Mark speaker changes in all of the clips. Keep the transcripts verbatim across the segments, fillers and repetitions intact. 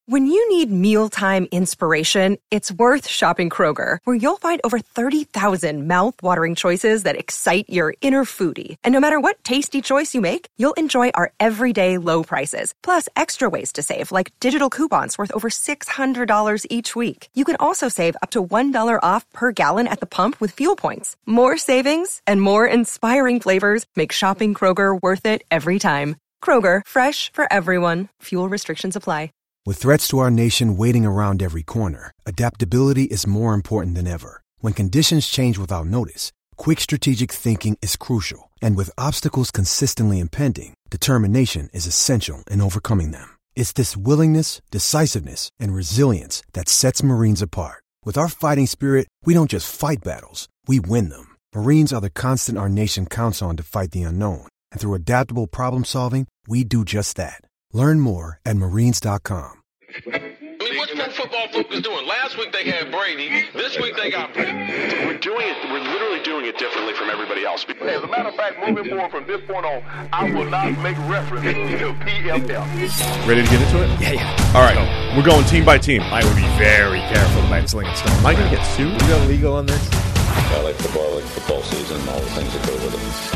Speaker 1: When you need mealtime inspiration, it's worth shopping Kroger, where you'll find over thirty thousand mouth-watering choices that excite your inner foodie. And no matter what tasty choice you make, you'll enjoy our everyday low prices, plus extra ways to save, like digital coupons worth over six hundred dollars each week. You can also save up to one dollar off per gallon at the pump with fuel points. More savings and more inspiring flavors make shopping Kroger worth it every time. Kroger, fresh for everyone. Fuel restrictions apply.
Speaker 2: With threats to our nation waiting around every corner, adaptability is more important than ever. When conditions change without notice, quick strategic thinking is crucial. And with obstacles consistently impending, determination is essential in overcoming them. It's this willingness, decisiveness, and resilience that sets Marines apart. With our fighting spirit, we don't just fight battles, we win them. Marines are the constant our nation counts on to fight the unknown. And through adaptable problem solving, we do just that. Learn more at marines dot com.
Speaker 3: I mean, what's pro football focus doing? Last week they had Brady. This week they got Brady.
Speaker 4: We're doing it. We're literally doing it differently from everybody else.
Speaker 5: As a matter of fact, moving forward from this point on, I will not make reference to P F L.
Speaker 6: Ready to get into it?
Speaker 7: Yeah, yeah.
Speaker 6: All right. Go. We're going team by team.
Speaker 7: I would be very careful about slinging stones.
Speaker 6: Am I going to get sued?
Speaker 7: We got legal on this?
Speaker 8: I like football, I like football season, and all the things that go with it.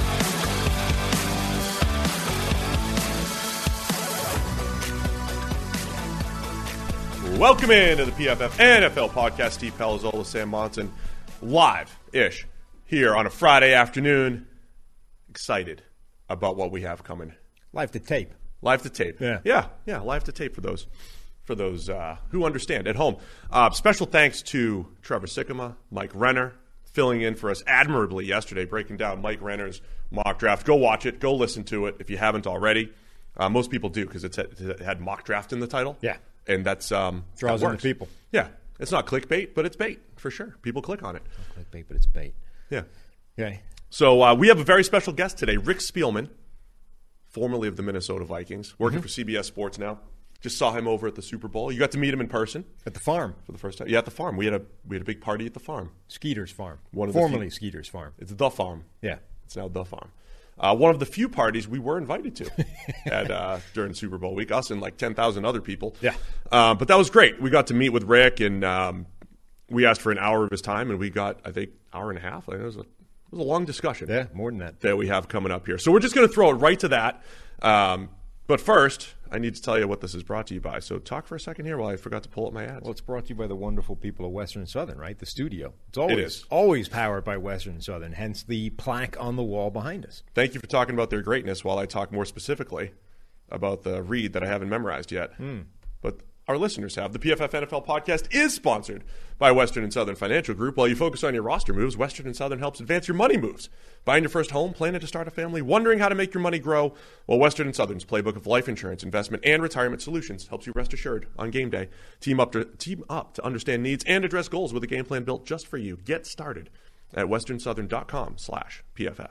Speaker 6: Welcome into the P F F N F L podcast. Steve Palazzolo, Sam Monson, live-ish here on a Friday afternoon. Excited about what we have coming.
Speaker 7: Live to tape.
Speaker 6: Live to tape.
Speaker 7: Yeah,
Speaker 6: yeah, yeah. Live to tape for those for those uh, who understand at home. Uh, special thanks to Trevor Sikkema, Mike Renner, filling in for us admirably yesterday, breaking down Mike Renner's mock draft. Go watch it. Go listen to it if you haven't already. Uh, most people do because it had mock draft in the title.
Speaker 7: Yeah.
Speaker 6: And that's um,
Speaker 7: draws
Speaker 6: that
Speaker 7: in the people.
Speaker 6: Yeah, it's not clickbait, but it's bait for sure. People click on it.
Speaker 7: Not clickbait, but it's bait.
Speaker 6: Yeah.
Speaker 7: Okay.
Speaker 6: So uh, we have a very special guest today, Rick Spielman, formerly of the Minnesota Vikings, working mm-hmm. for C B S Sports now. Just saw him over at the Super Bowl. You got to meet him in person
Speaker 7: at the farm
Speaker 6: for the first time. Yeah, at the farm. We had a we had a big party at the farm.
Speaker 7: Skeeter's Farm.
Speaker 6: One of
Speaker 7: formerly
Speaker 6: the few,
Speaker 7: Skeeter's Farm.
Speaker 6: It's the farm.
Speaker 7: Yeah,
Speaker 6: it's now the farm. Uh, one of the few parties we were invited to at, uh, during Super Bowl week, us and like ten thousand other people.
Speaker 7: Yeah.
Speaker 6: Uh, but that was great. We got to meet with Rick, and um, we asked for an hour of his time, and we got, I think, hour and a half. It was a, it was a long discussion.
Speaker 7: Yeah, more than that.
Speaker 6: That we have coming up here. So we're just going to throw it right to that. Um, but first, I need to tell you what this is brought to you by. So talk for a second here while I forgot to pull up my ads.
Speaker 7: Well, it's brought to you by the wonderful people of Western Southern, right? The studio. It's always,
Speaker 6: it is.
Speaker 7: always powered by Western Southern, hence the plaque on the wall behind us.
Speaker 6: Thank you for talking about their greatness while I talk more specifically about the read that I haven't memorized yet.
Speaker 7: Mm.
Speaker 6: But our listeners have. The P F F N F L podcast is sponsored by Western and Southern Financial Group. While you focus on your roster moves, Western and Southern helps advance your money moves. Buying your first home, planning to start a family, wondering how to make your money grow? Well, Western and Southern's playbook of life insurance, investment, and retirement solutions helps you rest assured on game day. Team up to, team up to understand needs and address goals with a game plan built just for you. Get started at westernsouthern.com slash PFF.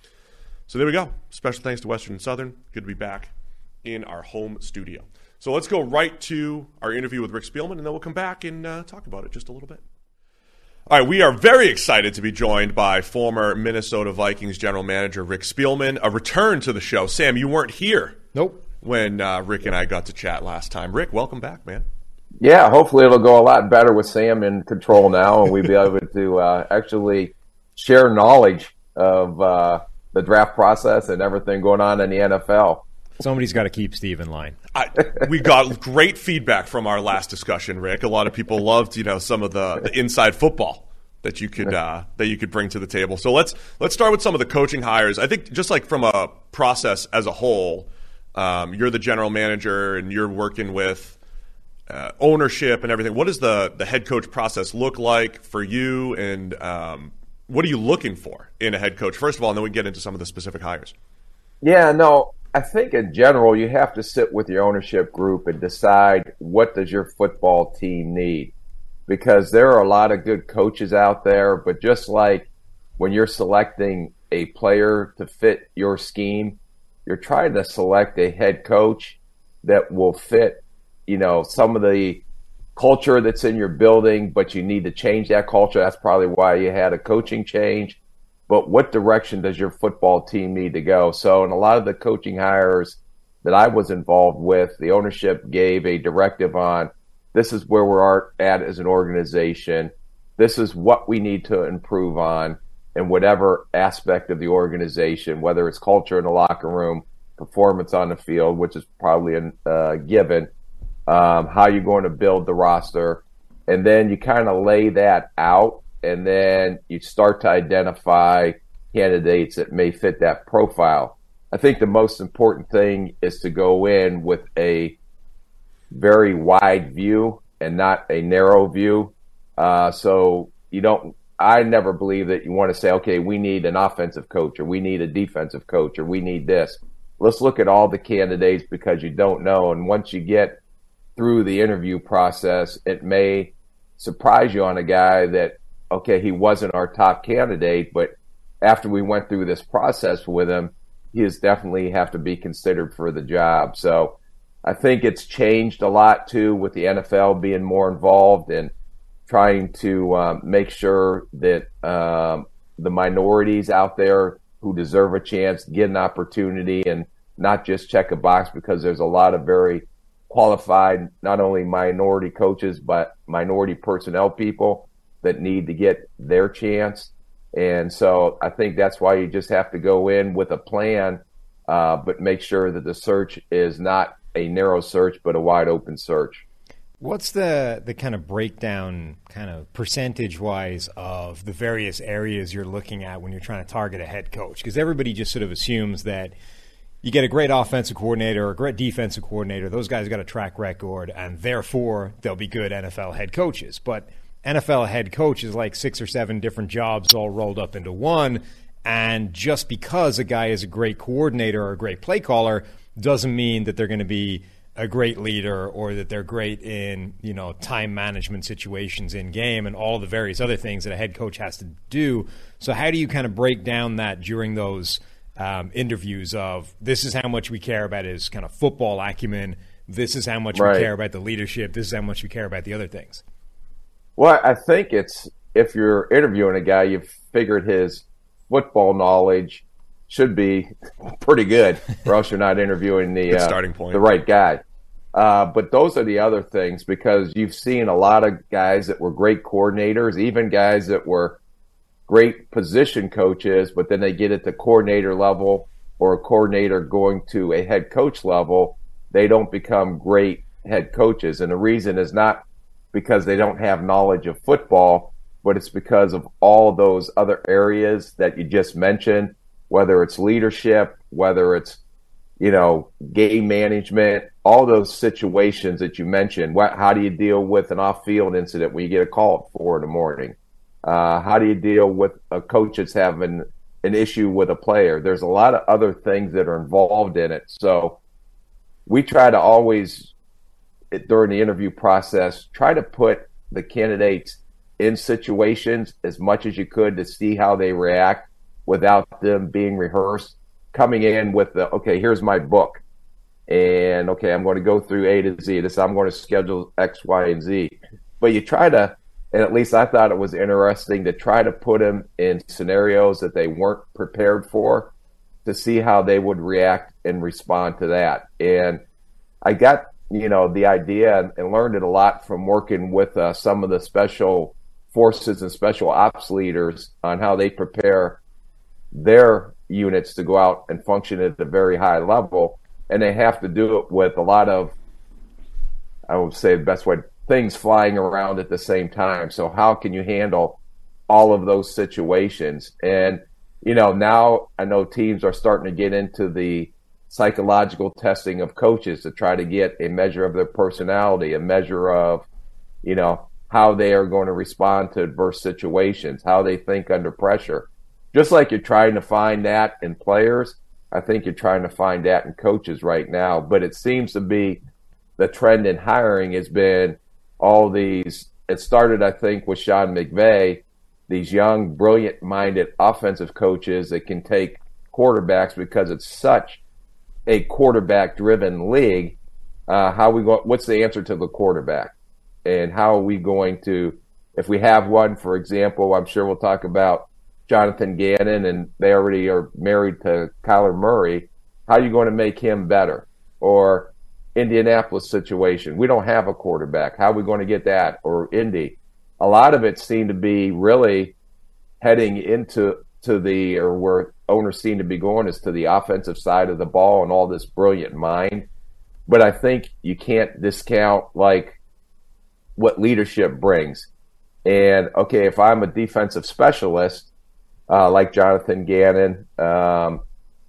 Speaker 6: So there we go. Special thanks to Western and Southern. Good to be back in our home studio. So let's go right to our interview with Rick Spielman, and then we'll come back and uh, talk about it just a little bit. All right, we are very excited to be joined by former Minnesota Vikings general manager Rick Spielman. A return to the show. Sam, you weren't here.
Speaker 7: Nope.
Speaker 6: When uh, Rick and I got to chat last time. Rick, welcome back, man.
Speaker 9: Yeah, hopefully it'll go a lot better with Sam in control now, and we'll be able to uh, actually share knowledge of uh, the draft process and everything going on in the N F L.
Speaker 7: Somebody's got to keep Steve in line.
Speaker 6: I, we got great feedback from our last discussion, Rick. A lot of people loved, you know, some of the, the inside football that you could uh, that you could bring to the table. So let's let's start with some of the coaching hires. I think just like from a process as a whole, um, you're the general manager and you're working with uh, ownership and everything. What does the the head coach process look like for you, and um, what are you looking for in a head coach? First of all, and then we can get into some of the specific hires.
Speaker 9: Yeah, no. I think in general, you have to sit with your ownership group and decide what does your football team need, because there are a lot of good coaches out there, but just like when you're selecting a player to fit your scheme, you're trying to select a head coach that will fit, you know, some of the culture that's in your building, but you need to change that culture. That's probably why you had a coaching change. But what direction does your football team need to go? So in a lot of the coaching hires that I was involved with, the ownership gave a directive on this is where we're at as an organization. This is what we need to improve on in whatever aspect of the organization, whether it's culture in the locker room, performance on the field, which is probably a uh, given, um, how you're going to build the roster. And then you kind of lay that out, and then you start to identify candidates that may fit that profile. I think the most important thing is to go in with a very wide view and not a narrow view. Uh, so you don't, I never believe that you want to say, okay, we need an offensive coach, or we need a defensive coach, or we need this. Let's look at all the candidates, because you don't know. And once you get through the interview process, it may surprise you on a guy that, okay, he wasn't our top candidate, but after we went through this process with him, he is definitely have to be considered for the job. So I think it's changed a lot too, with the N F L being more involved in trying to um, make sure that um, the minorities out there who deserve a chance get an opportunity, and not just check a box, because there's a lot of very qualified, not only minority coaches, but minority personnel people that need to get their chance. And so I think that's why you just have to go in with a plan, uh, but make sure that the search is not a narrow search, but a wide open search.
Speaker 7: What's the, the kind of breakdown, kind of percentage-wise, of the various areas you're looking at when you're trying to target a head coach? Because everybody just sort of assumes that you get a great offensive coordinator or a great defensive coordinator, those guys got a track record, and therefore they'll be good N F L head coaches. But N F L head coach is like six or seven different jobs all rolled up into one, and just because a guy is a great coordinator or a great play caller doesn't mean that they're going to be a great leader, or that they're great in, you know, time management situations in game and all the various other things that a head coach has to do. So how do you kind of break down that during those um, interviews of, this is how much we care about his kind of football acumen, this is how much
Speaker 9: right.
Speaker 7: we care about the leadership, this is how much we care about the other things?
Speaker 9: Well, I think it's, if you're interviewing a guy, you've figured his football knowledge should be pretty good, or else you're not interviewing the uh,
Speaker 6: starting point.
Speaker 9: the right guy. Uh, but those are the other things, because you've seen a lot of guys that were great coordinators, even guys that were great position coaches, but then they get at the coordinator level, or a coordinator going to a head coach level, they don't become great head coaches. And the reason is not because they don't have knowledge of football, but it's because of all those other areas that you just mentioned, whether it's leadership, whether it's, you know, game management, all those situations that you mentioned. What, how do you deal with an off-field incident when you get a call at four in the morning? Uh, how do you deal with a coach that's having an issue with a player? There's a lot of other things that are involved in it. So we try to always, during the interview process, try to put the candidates in situations as much as you could to see how they react without them being rehearsed. Coming in with the, okay, here's my book. And, okay, I'm going to go through A to Z. This, I'm going to schedule X, Y, and Z. But you try to, and at least I thought it was interesting, to try to put them in scenarios that they weren't prepared for, to see how they would react and respond to that. And I got, you know, the idea and, and learned it a lot from working with uh, some of the special forces and special ops leaders on how they prepare their units to go out and function at a very high level. And they have to do it with a lot of, I would say the best way, things flying around at the same time. So how can you handle all of those situations? And, you know, now I know teams are starting to get into the psychological testing of coaches to try to get a measure of their personality, a measure of, you know, how they are going to respond to adverse situations, how they think under pressure. Just like you're trying to find that in players, I think you're trying to find that in coaches right now. But it seems to be the trend in hiring has been all these, it started, I think, with Sean McVay, these young, brilliant-minded offensive coaches that can take quarterbacks, because it's such a quarterback-driven league. Uh, how we go? What's the answer to the quarterback? And how are we going to, if we have one, for example, I'm sure we'll talk about Jonathan Gannon, and they already are married to Kyler Murray. How are you going to make him better? Or Indianapolis situation, we don't have a quarterback. How are we going to get that? Or Indy. A lot of it seemed to be really heading into to the, or where owners seem to be going is to the offensive side of the ball and all this brilliant mind. But I think you can't discount like what leadership brings. And okay, if I'm a defensive specialist, uh, like Jonathan Gannon, um,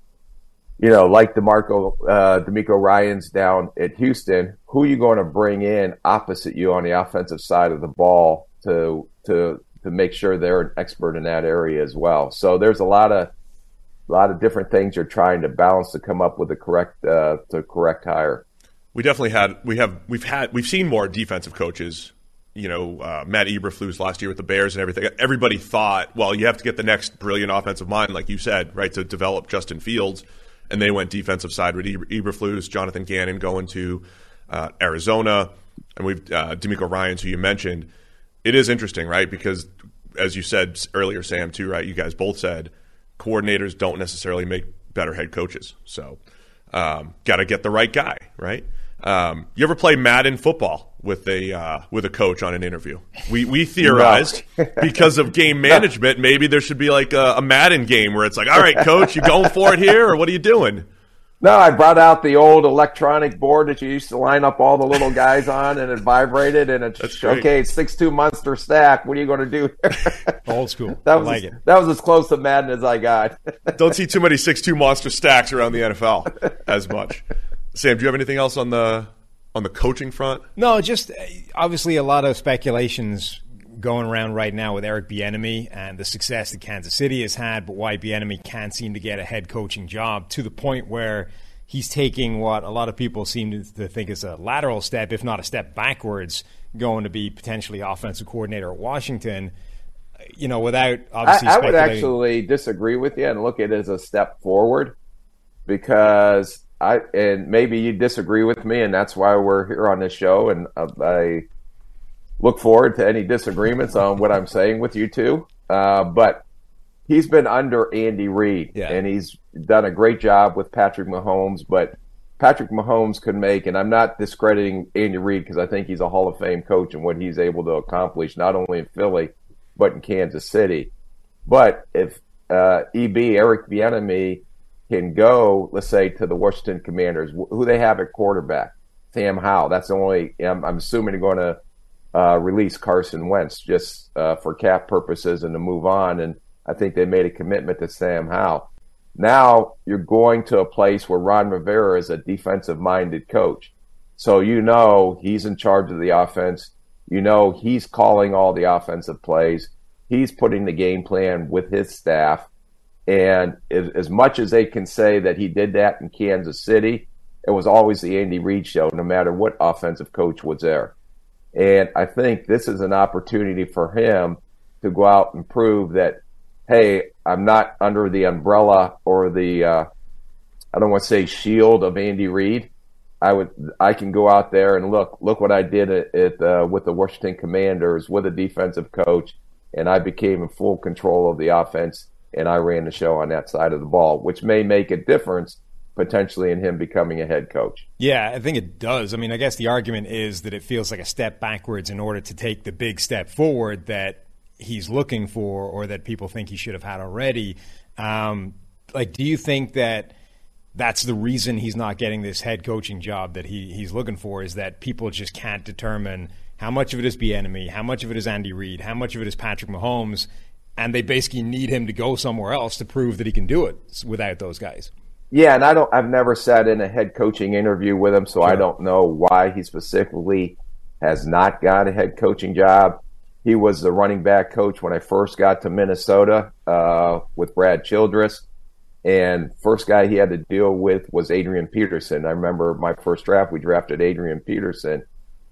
Speaker 9: you know, like DeMarco, uh, DeMeco Ryans down at Houston, who are you going to bring in opposite you on the offensive side of the ball to to to make sure they're an expert in that area as well? So there's a lot of a lot of different things you're trying to balance to come up with the correct uh, the correct hire.
Speaker 6: We definitely had we have we've had we've seen more defensive coaches. You know, uh, Matt Eberflus last year with the Bears and everything. Everybody thought, well, you have to get the next brilliant offensive mind, like you said, right, to develop Justin Fields. And they went defensive side with Eberflus, Jonathan Gannon going to uh, Arizona, and we've uh, DeMeco Ryans, who you mentioned. It is interesting, right? Because as you said earlier, Sam, too, right? You guys both said coordinators don't necessarily make better head coaches. So um, got to get the right guy, right? Um, you ever play Madden football with a uh, with a coach on an interview? We we theorized no. because of game management, maybe there should be like a, a Madden game where it's like, all right, coach, you going for it here, or what are you doing?
Speaker 9: No, I brought out the old electronic board that you used to line up all the little guys on, and it vibrated, and it's okay. It's six two monster stack. What are you going to do?
Speaker 7: Old school.
Speaker 9: That was
Speaker 7: I like it.
Speaker 9: That was as close to Madden as I got.
Speaker 6: Don't see too many six two monster stacks around the N F L as much. Sam, do you have anything else on the on the coaching front?
Speaker 7: No, just obviously a lot of speculations going around right now with Eric Bieniemy and the success that Kansas City has had, but why Bieniemy can't seem to get a head coaching job to the point where he's taking what a lot of people seem to, to think is a lateral step, if not a step backwards, going to be potentially offensive coordinator at Washington. You know, without obviously
Speaker 9: I, I would actually disagree with you and look at it as a step forward, because I, and maybe you disagree with me, and that's why we're here on this show, and I look forward to any disagreements on what I'm saying with you two. Uh, but he's been under Andy Reid,
Speaker 7: yeah.
Speaker 9: and he's done a great job with Patrick Mahomes. But Patrick Mahomes could make, and I'm not discrediting Andy Reid because I think he's a Hall of Fame coach and what he's able to accomplish, not only in Philly, but in Kansas City. But if uh, E B, Eric Bieniemy, can go, let's say, to the Washington Commanders, who they have at quarterback, Sam Howell. That's the only, I'm, I'm assuming they're going to uh, release Carson Wentz just uh, for cap purposes and to move on. And I think they made a commitment to Sam Howell. Now you're going to a place where Ron Rivera is a defensive-minded coach. So you know he's in charge of the offense. You know he's calling all the offensive plays. He's putting the game plan with his staff. And as much as they can say that he did that in Kansas City, it was always the Andy Reid show, no matter what offensive coach was there. And I think this is an opportunity for him to go out and prove that, hey, I'm not under the umbrella or the, uh, I don't want to say shield of Andy Reid. I would, I can go out there and look, look what I did at, at uh, with the Washington Commanders with a defensive coach, and I became in full control of the offense. And I ran the show on that side of the ball, which may make a difference potentially in him becoming a head coach.
Speaker 7: Yeah, I think it does. I mean, I guess the argument is that it feels like a step backwards in order to take the big step forward that he's looking for, or that people think he should have had already. Um, like, do you think that that's the reason he's not getting this head coaching job that he, he's looking for, is that people just can't determine how much of it is Bieniemy, how much of it is Andy Reid, how much of it is Patrick Mahomes, and they basically need him to go somewhere else to prove that he can do it without those guys?
Speaker 9: Yeah, and I don't. I've never sat in a head coaching interview with him, so
Speaker 7: sure.
Speaker 9: I don't know why he specifically has not got a head coaching job. He was the running back coach when I first got to Minnesota uh, with Brad Childress, and first guy he had to deal with was Adrian Peterson. I remember my first draft, we drafted Adrian Peterson,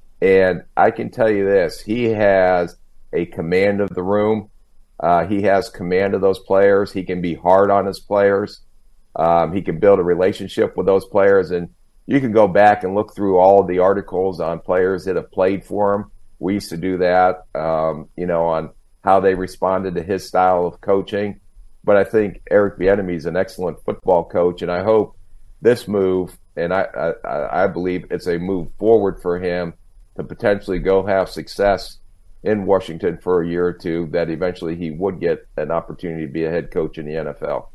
Speaker 9: and I can tell you this: he has a command of the room. Uh, he has command of those players. He can be hard on his players. Um, he can build a relationship with those players. And you can go back and look through all of the articles on players that have played for him. We used to do that, um, you know, on how they responded to his style of coaching. But I think Eric Bieniemy is an excellent football coach, and I hope this move, and I, I, I believe it's a move forward for him to potentially go have success in Washington for a year or two, that eventually he would get an opportunity to be a head coach in the N F L.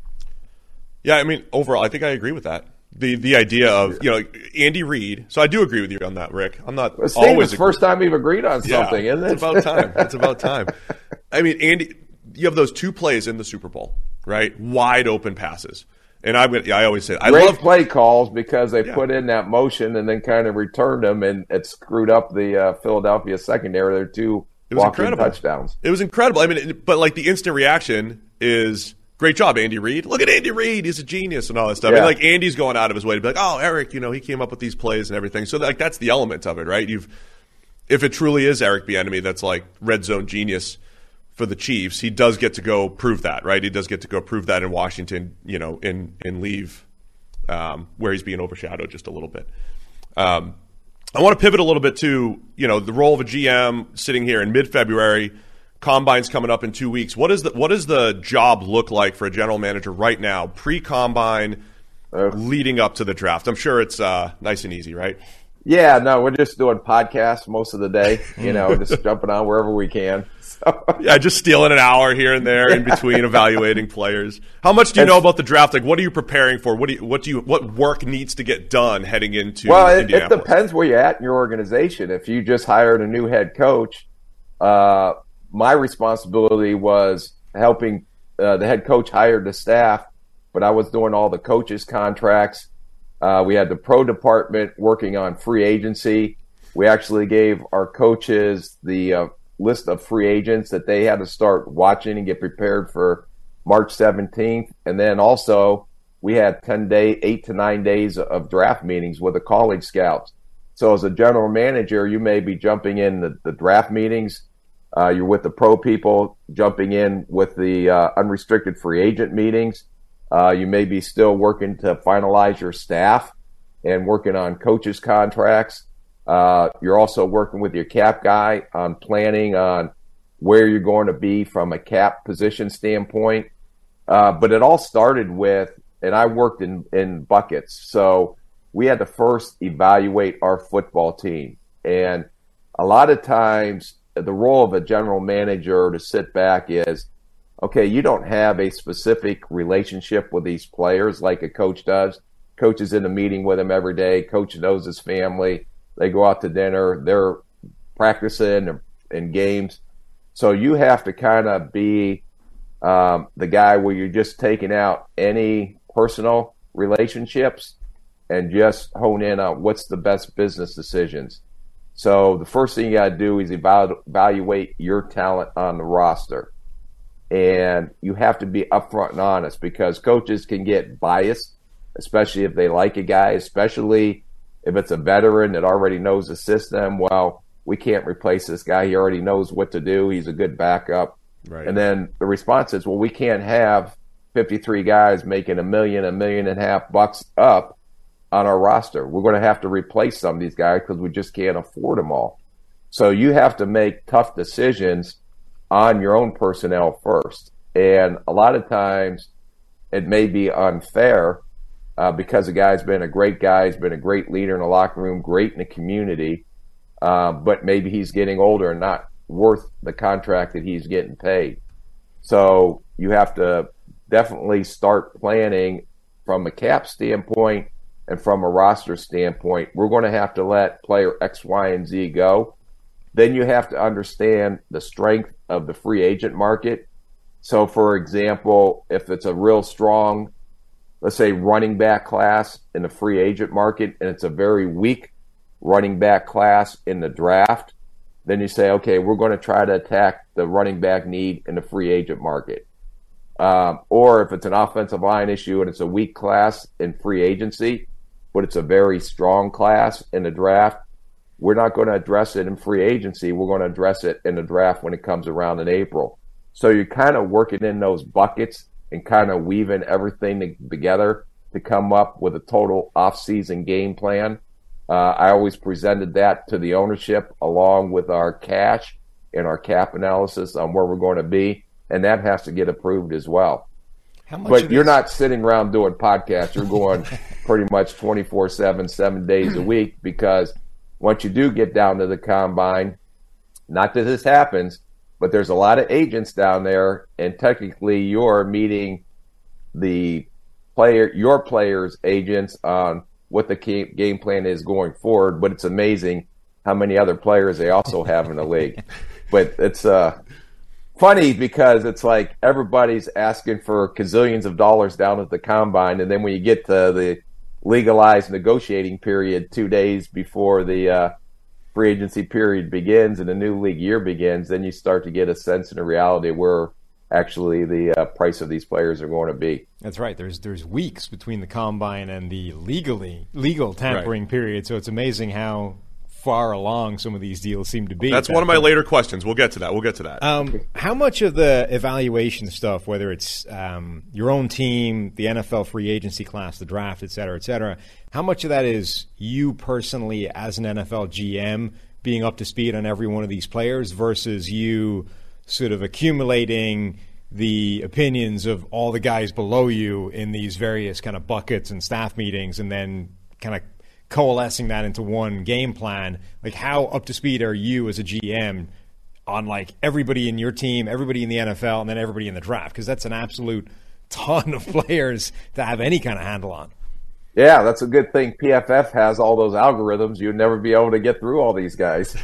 Speaker 6: Yeah, I mean, overall, I think I agree with that. The the idea of, you know, Andy Reid. So I do agree with you on that, Rick. I'm not
Speaker 9: well,
Speaker 6: always
Speaker 9: the first time we've agreed on something,
Speaker 6: yeah,
Speaker 9: isn't it?
Speaker 6: It's about time. It's about time. I mean, Andy, you have those two plays in the Super Bowl, right? Wide open passes. And I'm gonna, I always say, I
Speaker 9: Great
Speaker 6: love
Speaker 9: play calls because they
Speaker 6: yeah.
Speaker 9: put in that motion and then kind of returned them, and it screwed up the uh, Philadelphia secondary. They're two
Speaker 6: it was
Speaker 9: walking
Speaker 6: incredible.
Speaker 9: touchdowns.
Speaker 6: It was incredible. I mean, but like the instant reaction is, great job, Andy Reid. Look at Andy Reid. He's a genius and all that stuff.
Speaker 9: Yeah.
Speaker 6: I mean, like Andy's going out of his way to be like, oh, Eric, you know, he came up with these plays and everything. So like that's the element of it, right? You've, if it truly is Eric Bieniemy that's like red zone genius for the Chiefs, he does get to go prove that, right? He does get to go prove that in Washington, you know, in in leave um, where he's being overshadowed just a little bit. Um, I want to pivot a little bit to, you know, the role of a G M sitting here in mid-February. Combine's coming up in two weeks. What is the what does the job look like for a general manager right now, pre-combine, uh, leading up to the draft? I'm sure it's uh, nice and easy, right?
Speaker 9: Yeah, no, we're just doing podcasts most of the day, you know, just jumping on wherever we can. So.
Speaker 6: Yeah, just stealing an hour here and there in between evaluating players. How much do you know about the draft? Like, what are you preparing for? What do you, what do you, what work needs to get done heading into
Speaker 9: well, it,
Speaker 6: Indianapolis?
Speaker 9: It depends where you're at in your organization. If you just hired a new head coach, uh, my responsibility was helping uh, the head coach hire the staff, but I was doing all the coaches' contracts. Uh, we had the pro department working on free agency. We actually gave our coaches the uh, list of free agents that they had to start watching and get prepared for March seventeenth. And then also we had ten day, eight to nine days of draft meetings with the college scouts. So as a general manager, you may be jumping in the, the draft meetings. Uh, you're with the pro people, jumping in with the uh, unrestricted free agent meetings. Uh, you may be still working to finalize your staff and working on coaches' contracts. Uh, you're also working with your cap guy on planning on where you're going to be from a cap position standpoint. Uh, but it all started with, and I worked in, in buckets. So we had to first evaluate our football team. And a lot of times the role of a general manager to sit back is, okay, you don't have a specific relationship with these players like a coach does. Coach is in a meeting with them every day. Coach knows his family. They go out to dinner. They're practicing in games. So you have to kind of be um, the guy where you're just taking out any personal relationships and just hone in on what's the best business decisions. So the first thing you got to do is evalu- evaluate your talent on the roster. And you have to be upfront and honest because coaches can get biased, especially if they like a guy, especially if it's a veteran that already knows the system. Well, we can't replace this guy. He already knows what to do. He's a good backup.
Speaker 6: Right.
Speaker 9: And then the response is, well, we can't have fifty-three guys making a million, a million and a half bucks up on our roster. We're going to have to replace some of these guys because we just can't afford them all. So you have to make tough decisions on your own personnel first. And a lot of times it may be unfair uh, because the guy's been a great guy, he's been a great leader in the locker room, great in the community, uh, but maybe he's getting older and not worth the contract that he's getting paid. So you have to definitely start planning from a cap standpoint and from a roster standpoint. We're going to have to let player X, Y, and Z go. Then you have to understand the strength of the free agent market. So, for example, if it's a real strong, let's say, running back class in the free agent market, and it's a very weak running back class in the draft, then you say, okay, we're going to try to attack the running back need in the free agent market. Um, or if it's an offensive line issue and it's a weak class in free agency, but it's a very strong class in the draft, we're not going to address it in free agency. We're going to address it in the draft when it comes around in April. So you're kind of working in those buckets and kind of weaving everything together to come up with a total off-season game plan. Uh, I always presented that to the ownership along with our cash and our cap analysis on where we're going to be, and that has to get approved as well. But you're not sitting around doing podcasts. You're going pretty much twenty-four seven, seven days a week, because once you do get down to the combine, not that this happens, but there's a lot of agents down there, and technically you're meeting the player, your players' agents on what the game plan is going forward. But it's amazing how many other players they also have in the league. But it's uh, funny because it's like everybody's asking for gazillions of dollars down at the combine, and then when you get to the legalized negotiating period two days before the uh, free agency period begins and the new league year begins, then you start to get a sense and a reality where actually the uh, price of these players are going to be.
Speaker 7: That's right. There's there's weeks between the combine and the legally legal tampering right. period, so it's amazing how far along some of these deals seem to be.
Speaker 6: That's one of my later questions. We'll get to that. We'll get to that.
Speaker 7: Um, how much of the evaluation stuff, whether it's um, your own team, the N F L free agency class, the draft, et cetera, et cetera, how much of that is you personally as an N F L G M being up to speed on every one of these players versus you sort of accumulating the opinions of all the guys below you in these various kind of buckets and staff meetings and then kind of coalescing that into one game plan? Like, how up to speed are you as a G M on like everybody in your team, everybody in the N F L, and then everybody in the draft? Because that's an absolute ton of players to have any kind of handle on.
Speaker 9: Yeah, that's a good thing. P F F has all those algorithms. You'd never be able to get through all these guys.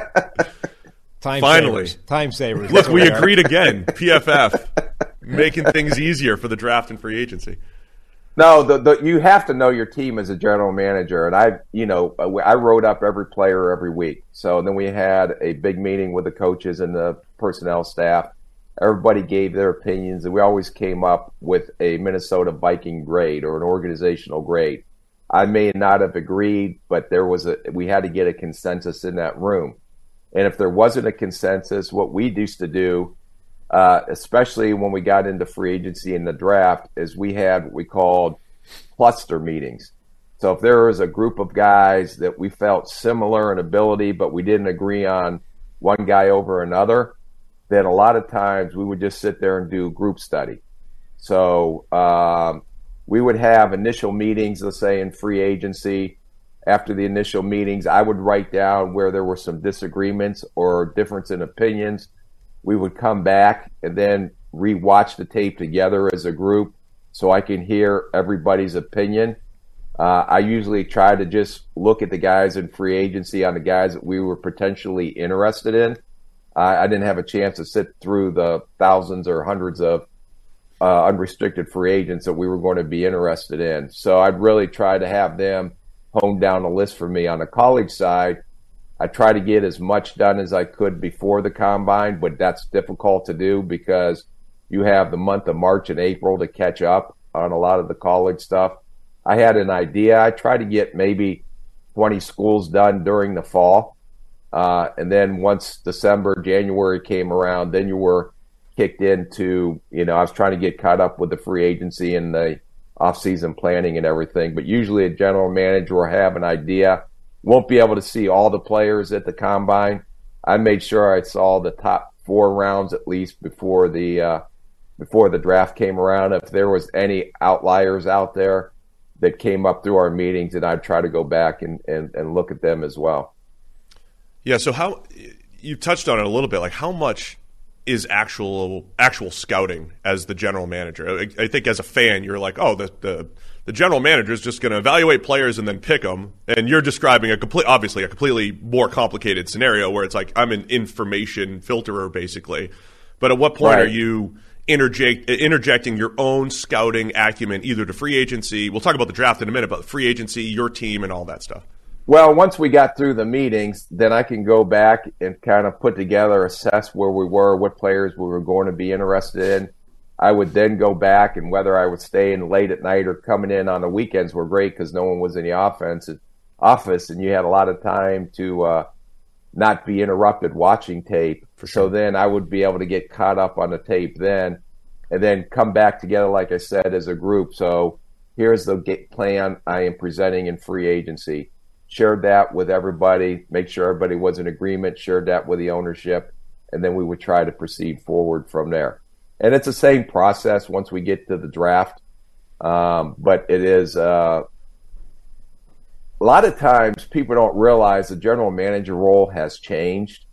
Speaker 7: Time
Speaker 6: Finally.
Speaker 7: Savers. Time savers.
Speaker 6: Look, we agreed again. P F F making things easier for the draft and free agency.
Speaker 9: No, the, the, you have to know your team as a general manager. And I, you know, I wrote up every player every week. So then we had a big meeting with the coaches and the personnel staff. Everybody gave their opinions, and we always came up with a Minnesota Viking grade or an organizational grade. I may not have agreed, but there was a, we had to get a consensus in that room. And if there wasn't a consensus, what we used to do, Uh, especially when we got into free agency and the draft, is we had what we called cluster meetings. So if there was a group of guys that we felt similar in ability, but we didn't agree on one guy over another, then a lot of times we would just sit there and do group study. So um, we would have initial meetings, let's say in free agency. After the initial meetings, I would write down where there were some disagreements or difference in opinions. We would come back and then re-watch the tape together as a group so I can hear everybody's opinion. Uh, I usually try to just look at the guys in free agency on the guys that we were potentially interested in. Uh, I didn't have a chance to sit through the thousands or hundreds of uh, unrestricted free agents that we were going to be interested in. So I'd really try to have them hone down a list for me. On the college side, I try to get as much done as I could before the combine, but that's difficult to do because you have the month of March and April to catch up on a lot of the college stuff. I had an idea. I tried to get maybe twenty schools done during the fall. Uh, and then once December, January came around, then you were kicked into, you know, I was trying to get caught up with the free agency and the off-season planning and everything. But usually a general manager will have an idea. Won't be able to see all the players at the combine. I made sure I saw the top four rounds at least before the uh, before the draft came around. If there was any outliers out there that came up through our meetings, and I'd try to go back and, and, and look at them as well.
Speaker 6: Yeah, so how you touched on it a little bit, like how much is actual actual scouting as the general manager? I, I think as a fan, you're like, oh, the the The general manager is just going to evaluate players and then pick them. And you're describing a complete, obviously a completely more complicated scenario where it's like I'm an information filterer basically. But at what point
Speaker 9: right.
Speaker 6: are you interject, interjecting your own scouting acumen either to free agency? We'll talk about the draft in a minute, but free agency, your team, and all that stuff.
Speaker 9: Well, once we got through the meetings, then I can go back and kind of put together, assess where we were, what players we were going to be interested in. I would then go back, and whether I would stay in late at night or coming in on the weekends were great because no one was in the offense office, and you had a lot of time to uh, not be interrupted watching tape.
Speaker 6: For sure.
Speaker 9: So then I would be able to get caught up on the tape then, and then come back together, like I said, as a group. So here's the plan I am presenting in free agency. Shared that with everybody, make sure everybody was in agreement, shared that with the ownership, and then we would try to proceed forward from there. and it's the same process once we get to the draft. Um, but it is uh, a lot of times people don't realize the general manager role has changed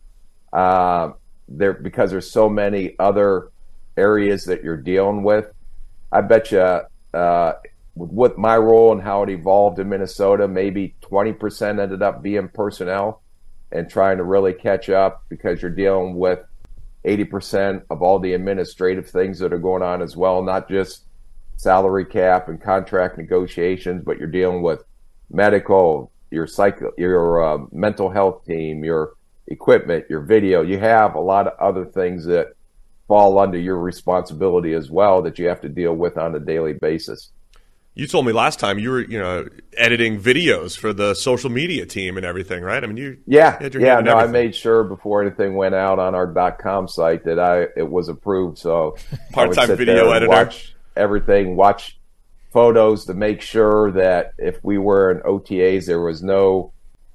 Speaker 9: uh, there because there's so many other areas that you're dealing with. I bet you uh, with my role and how it evolved in Minnesota, maybe twenty percent ended up being personnel and trying to really catch up because you're dealing with eighty percent of all the administrative things that are going on as well, not just salary cap and contract negotiations, but you're dealing with medical, your psych, your uh, mental health team, your equipment, your video. You have a lot of other things that fall under your responsibility as well that you have to deal with on a daily basis.
Speaker 6: You told me last time you were, you know, editing videos for the social media team and everything, right? I mean, you
Speaker 9: yeah,
Speaker 6: you had your
Speaker 9: yeah.
Speaker 6: hand in
Speaker 9: No, I
Speaker 6: everything.
Speaker 9: made sure before anything went out on our .com site that I it was approved. So
Speaker 6: part-time video editor.
Speaker 9: Watch everything, watch photos to make sure that if we were in O T As, there was no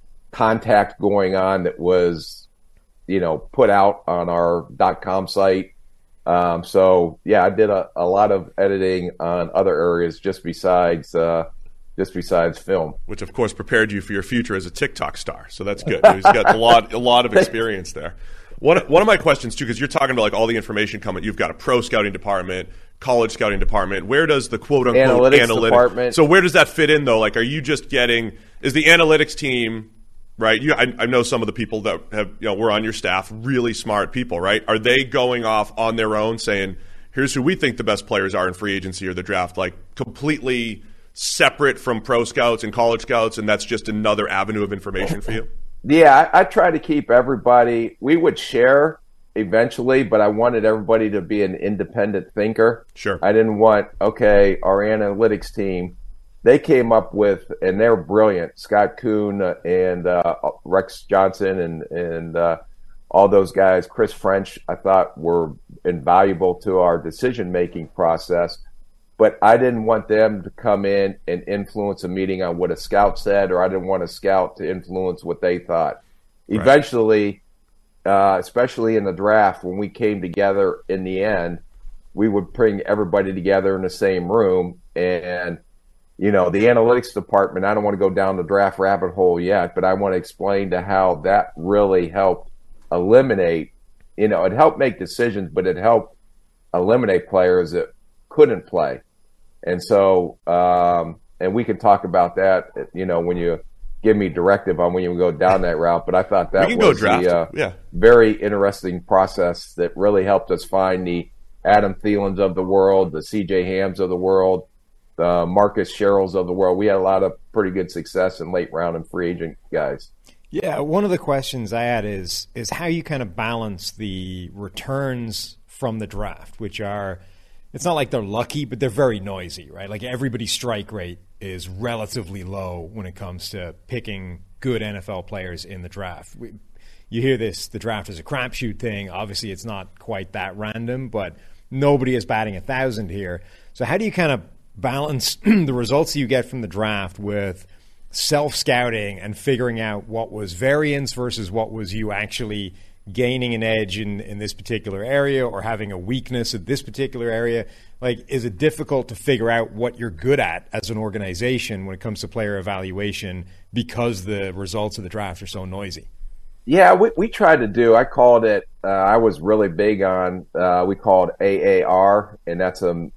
Speaker 9: contact going on that was, you know, put out on our .com site. Um, so yeah, I did a, a lot of editing on other areas just besides uh, just besides film,
Speaker 6: which of course prepared you for your future as a TikTok star. So that's good. He's got a lot a lot of experience there. One one of my questions too, because you're talking about like all the information coming. You've got a pro scouting department, college scouting department. Where does the quote unquote
Speaker 9: analytics,
Speaker 6: analytics
Speaker 9: department?
Speaker 6: So where does that fit in though? Like, are you just getting? Is the analytics team? Right, you, I, I know some of the people that have, you know, were on your staff, really smart people, right? Are they going off on their own saying, here's who we think the best players are in free agency or the draft, like completely separate from pro scouts and college scouts, and that's just another avenue of information for you?
Speaker 9: Yeah, I, I try to keep everybody, we would share eventually, but I wanted everybody to be an independent thinker.
Speaker 6: Sure.
Speaker 9: I didn't want, okay, our analytics team, they came up with, and they're brilliant, Scott Kuhn and uh, Rex Johnson and, and uh, all those guys, Chris French, I thought were invaluable to our decision-making process. But I didn't want them to come in and influence a meeting on what a scout said, or I didn't want a scout to influence what they thought. Right. Eventually, uh, especially in the draft, when we came together in the end, we would bring everybody together in the same room. And, you know, the analytics department, I don't want to go down the draft rabbit hole yet, but I want to explain to how that really helped eliminate, you know, it helped make decisions, but it helped eliminate players that couldn't play. And so, um, and we can talk about that, you know, when you give me directive on when you go down that route. But I thought that
Speaker 6: we can
Speaker 9: was
Speaker 6: go draft.
Speaker 9: the uh,
Speaker 6: yeah.
Speaker 9: very interesting process that really helped us find the Adam Thielens of the world, the C J Hams of the world, the Marcus Sherrills of the world. We had a lot of pretty good success in late round and free agent guys.
Speaker 7: Yeah, one of the questions I had is is how you kind of balance the returns from the draft, which are, it's not like they're lucky, but they're very noisy, right? Like everybody's strike rate is relatively low when it comes to picking good N F L players in the draft. We, you hear this, the draft is a crapshoot thing. Obviously, it's not quite that random, but nobody is batting a thousand here. So how do you kind of balance the results you get from the draft with self-scouting and figuring out what was variance versus what was you actually gaining an edge in, in this particular area or having a weakness in this particular area? Like, is it difficult to figure out what you're good at as an organization when it comes to player evaluation because the results of the draft are so noisy?
Speaker 9: Yeah, we, we tried to do, I called it, uh, I was really big on, uh, we called A A R, and that's a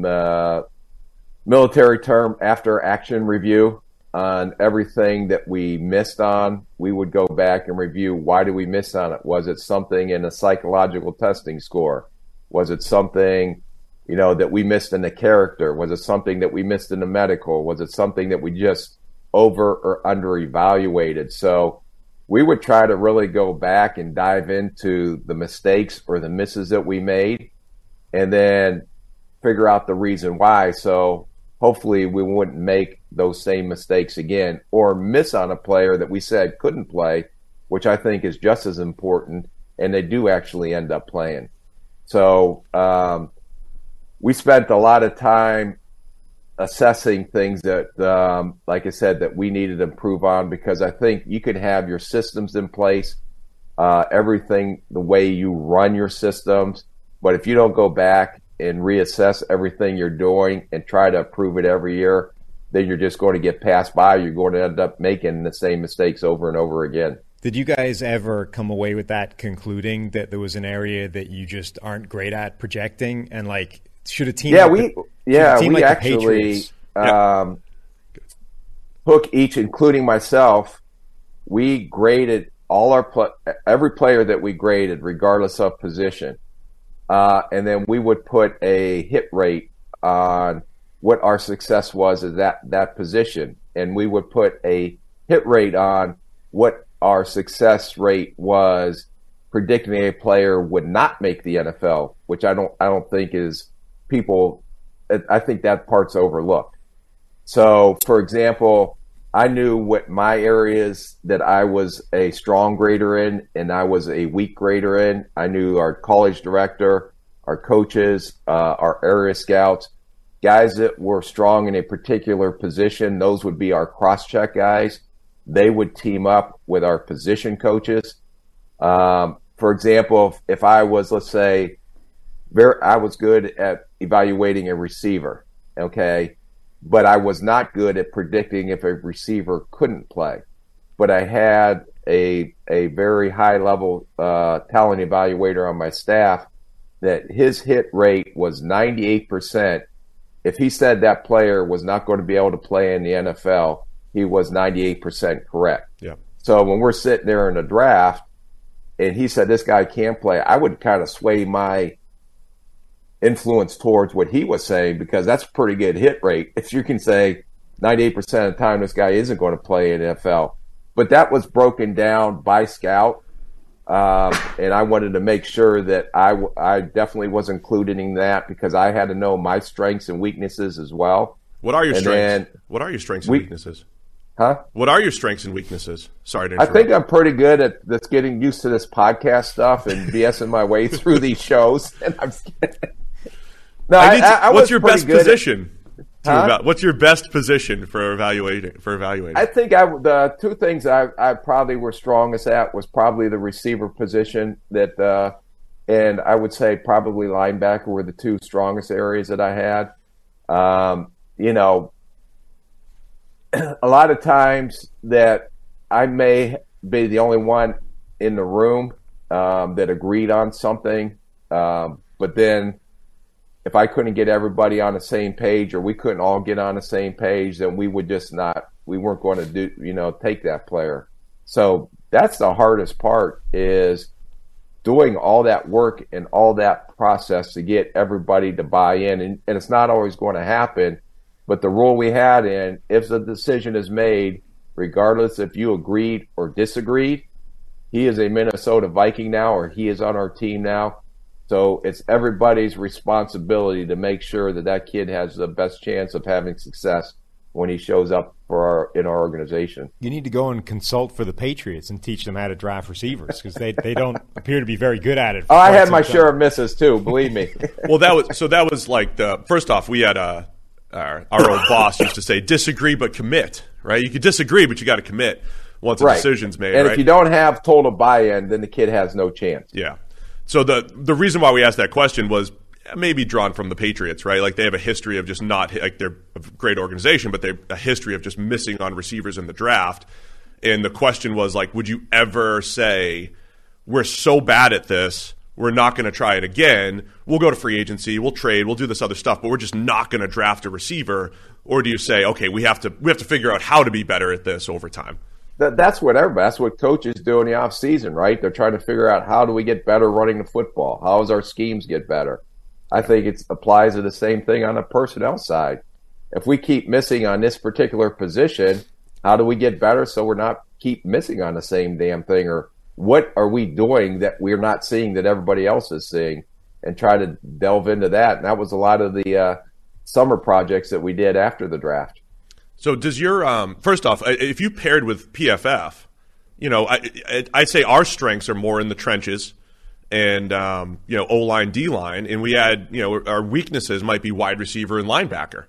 Speaker 9: uh, military term, after action review. On everything that we missed on, we would go back and review, why did we miss on it? Was it something in a psychological testing score? Was it something, you know, that we missed in the character? Was it something that we missed in the medical? Was it something that we just over or under evaluated? So we would try to really go back and dive into the mistakes or the misses that we made and then figure out the reason why. So hopefully we wouldn't make those same mistakes again or miss on a player that we said couldn't play, which I think is just as important, and they do actually end up playing. So um, we spent a lot of time assessing things that, um, like I said, that we needed to improve on, because I think you could have your systems in place, uh, everything, the way you run your systems, But if you don't go back and reassess everything you're doing and try to improve it every year, then you're just going to get passed by. You're going to end up making the same mistakes over and over again.
Speaker 7: Did you guys ever come away with that concluding that there was an area that you just aren't great at projecting? And like, should a team
Speaker 9: yeah,
Speaker 7: like
Speaker 9: we
Speaker 7: the,
Speaker 9: yeah we
Speaker 7: like
Speaker 9: actually um, Hook each, including myself, we graded all our pl- every player that we graded, regardless of position, uh, and then we would put a hit rate on what our success was at that that position, and we would put a hit rate on what our success rate was predicting a player would not make the N F L, which I don't I don't think is people. I think that part's overlooked. So, for example, I knew what my areas that I was a strong grader in and I was a weak grader in. I knew our college director, our coaches, uh, our area scouts, guys that were strong in a particular position. Those would be our cross-check guys. They would team up with our position coaches. Um, for example, if, if I was, let's say, very, I was good at evaluating a receiver, okay? But I was not good at predicting if a receiver couldn't play. But I had a a very high level uh, talent evaluator on my staff that his hit rate was ninety-eight percent. If he said that player was not going to be able to play in the N F L, he was ninety-eight percent correct.
Speaker 6: Yeah.
Speaker 9: So when we're sitting there in a draft and he said this guy can't play, I would kind of sway my influence towards what he was saying, because that's a pretty good hit rate if you can say ninety-eight percent of the time this guy isn't going to play in the N F L. But that was broken down by scout, um, and I wanted to make sure that I, I definitely was included in that, because I had to know my strengths and weaknesses as well.
Speaker 6: What are your
Speaker 9: and
Speaker 6: strengths? Then, what are your strengths and
Speaker 9: we,
Speaker 6: weaknesses?
Speaker 9: Huh?
Speaker 6: What are your strengths and weaknesses? Sorry to
Speaker 9: I
Speaker 6: interrupt.
Speaker 9: think I'm pretty good at this, getting used to this podcast stuff and BSing my way through these shows. And I'm no, I, I, I
Speaker 6: what's your best position?
Speaker 9: At, huh?
Speaker 6: Eva- what's your best position for evaluating? For evaluating,
Speaker 9: I think I the two things I, I probably were strongest at was probably the receiver position. That uh, and I would say probably linebacker were the two strongest areas that I had. Um, you know, a lot of times that I may be the only one in the room um, that agreed on something, um, but then if I couldn't get everybody on the same page, or we couldn't all get on the same page, then we would just not, we weren't going to do, you know, take that player. So that's the hardest part, is doing all that work and all that process to get everybody to buy in. And, and it's not always going to happen, but the rule we had in, if the decision is made, regardless if you agreed or disagreed, he is a Minnesota Viking now, or he is on our team now. So it's everybody's responsibility to make sure that that kid has the best chance of having success when he shows up for our, in our organization.
Speaker 7: You need to go and consult for the Patriots and teach them how to draft receivers, because they, they don't appear to be very good at it.
Speaker 9: Oh, I had my time. share of misses too, believe me.
Speaker 6: Well, that was so that was like the first off, we had a our, our old boss used to say, disagree but commit, right? You could disagree, but you got to commit once a
Speaker 9: right.
Speaker 6: decision's made.
Speaker 9: And
Speaker 6: right?
Speaker 9: if you don't have total buy-in, then the kid has no chance.
Speaker 6: Yeah. So the the reason why we asked that question was maybe drawn from the Patriots, right? Like they have a history of just not, like they're a great organization, but they have a history of just missing on receivers in the draft. And the question was like, would you ever say, we're so bad at this, we're not going to try it again. We'll go to free agency, we'll trade, we'll do this other stuff, but we're just not going to draft a receiver? Or do you say, okay, we have to we have to figure out how to be better at this over time?
Speaker 9: That, that's what everybody, that's what coaches do in the off season, right? They're trying to figure out, how do we get better running the football? How does our schemes get better? I think it applies to the same thing on the personnel side. If we keep missing on this particular position, how do we get better so we're not keep missing on the same damn thing? Or what are we doing that we're not seeing that everybody else is seeing? And try to delve into that. And that was a lot of the uh, summer projects that we did after the draft.
Speaker 6: So does your um, – first off, if you paired with P F F, you know, I, I'd say our strengths are more in the trenches and, um, you know, O-line, D-line. And we had, you know, our weaknesses might be wide receiver and linebacker.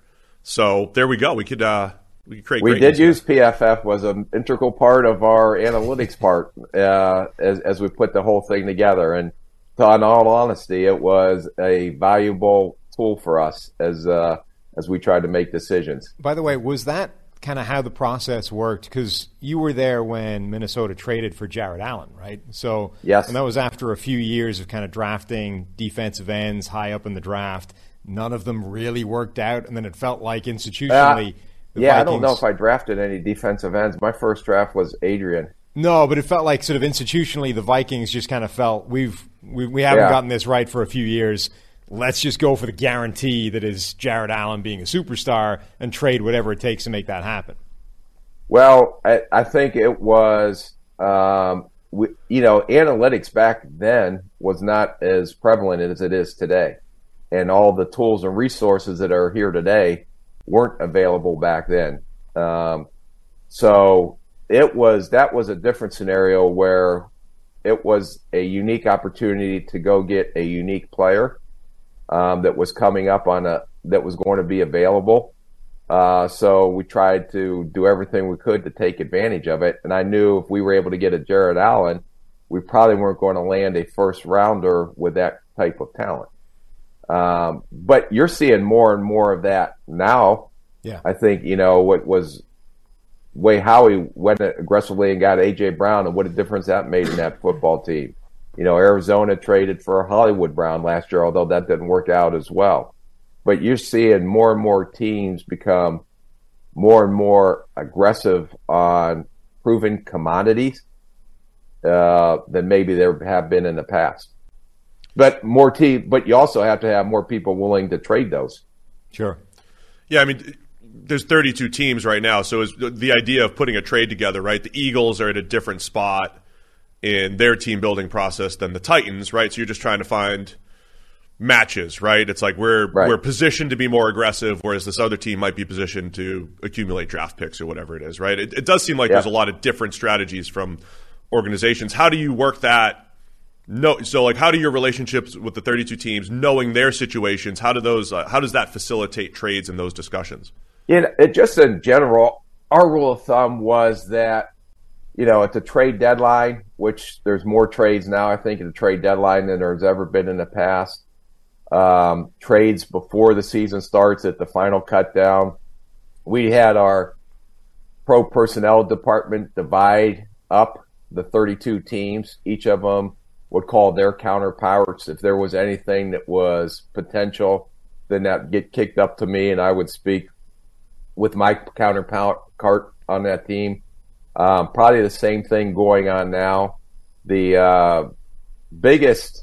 Speaker 6: So there we go. We could uh, we could create
Speaker 9: We
Speaker 6: greatness
Speaker 9: did use P F F was an integral part of our analytics part uh, as, as we put the whole thing together. And in all honesty, it was a valuable tool for us as uh, as we tried to make decisions.
Speaker 7: By the way, was that kind of how the process worked? Because you were there when Minnesota traded for Jared Allen, right? So,
Speaker 9: yes.
Speaker 7: And that was after a few years of kind of drafting defensive ends high up in the draft. None of them really worked out, and then it felt like institutionally
Speaker 9: uh,
Speaker 7: the
Speaker 9: Yeah,
Speaker 7: Vikings...
Speaker 9: I don't know if I drafted any defensive ends. My first draft was Adrian.
Speaker 7: No, but it felt like sort of institutionally the Vikings just kind of felt, we've, we, we haven't
Speaker 9: yeah.
Speaker 7: gotten this right for a few years. Let's just go for the guarantee that is Jared Allen being a superstar and trade whatever it takes to make that happen.
Speaker 9: Well, I, I think it was, um, we, you know, analytics back then was not as prevalent as it is today. And all the tools and resources that are here today weren't available back then. Um, so it was, that was a different scenario where it was a unique opportunity to go get a unique player. Um, that was coming up on a that was going to be available. Uh, so we tried to do everything we could to take advantage of it. And I knew if we were able to get a Jared Allen, we probably weren't going to land a first rounder with that type of talent. Um, but you're seeing more and more of that now.
Speaker 7: Yeah,
Speaker 9: I think, you know, what was way Howie went aggressively and got A J Brown, and what a difference that made in that football team. You know, Arizona traded for Hollywood Brown last year, although that didn't work out as well. But you're seeing more and more teams become more and more aggressive on proven commodities uh, than maybe there have been in the past. But more teams, but you also have to have more people willing to trade those.
Speaker 7: Sure.
Speaker 6: Yeah, I mean, there's thirty-two teams right now, so is the idea of putting a trade together, right? The Eagles are at a different spot in their team building process than the Titans, right? So you're just trying to find matches, right? It's like we're
Speaker 9: right.
Speaker 6: we're positioned to be more aggressive, whereas this other team might be positioned to accumulate draft picks or whatever it is, right? It, it does seem like
Speaker 9: yeah.
Speaker 6: there's a lot of different strategies from organizations. How do you work that? No, so like, how do your relationships with the thirty-two teams, knowing their situations, how do those? Uh, how does that facilitate trades in those discussions?
Speaker 9: Yeah, it, just in general, our rule of thumb was that, you know, at the trade deadline, which there's more trades now, I think, at the trade deadline than there's ever been in the past. Um, trades before the season starts at the final cut down. We had our pro personnel department divide up the thirty-two teams. Each of them would call their counterparts. If there was anything that was potential, then that get kicked up to me, and I would speak with my counterpart on that team. Um, probably the same thing going on now. The uh, biggest,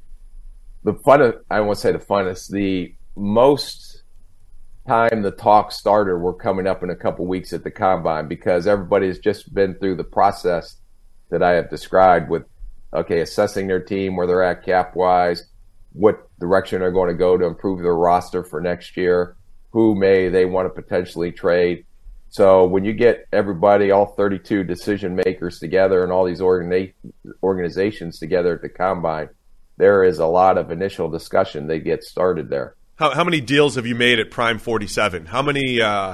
Speaker 9: the fun, I won't say the funnest, the most time the talk started were coming up in a couple weeks at the Combine, because everybody's just been through the process that I have described with, okay, assessing their team, where they're at cap-wise, what direction they're going to go to improve their roster for next year, who may they want to potentially trade. So when you get everybody, all thirty-two decision makers together and all these organi- organizations together at the Combine, there is a lot of initial discussion that gets started there.
Speaker 6: How, how many deals have you made at Prime forty-seven? How many, uh,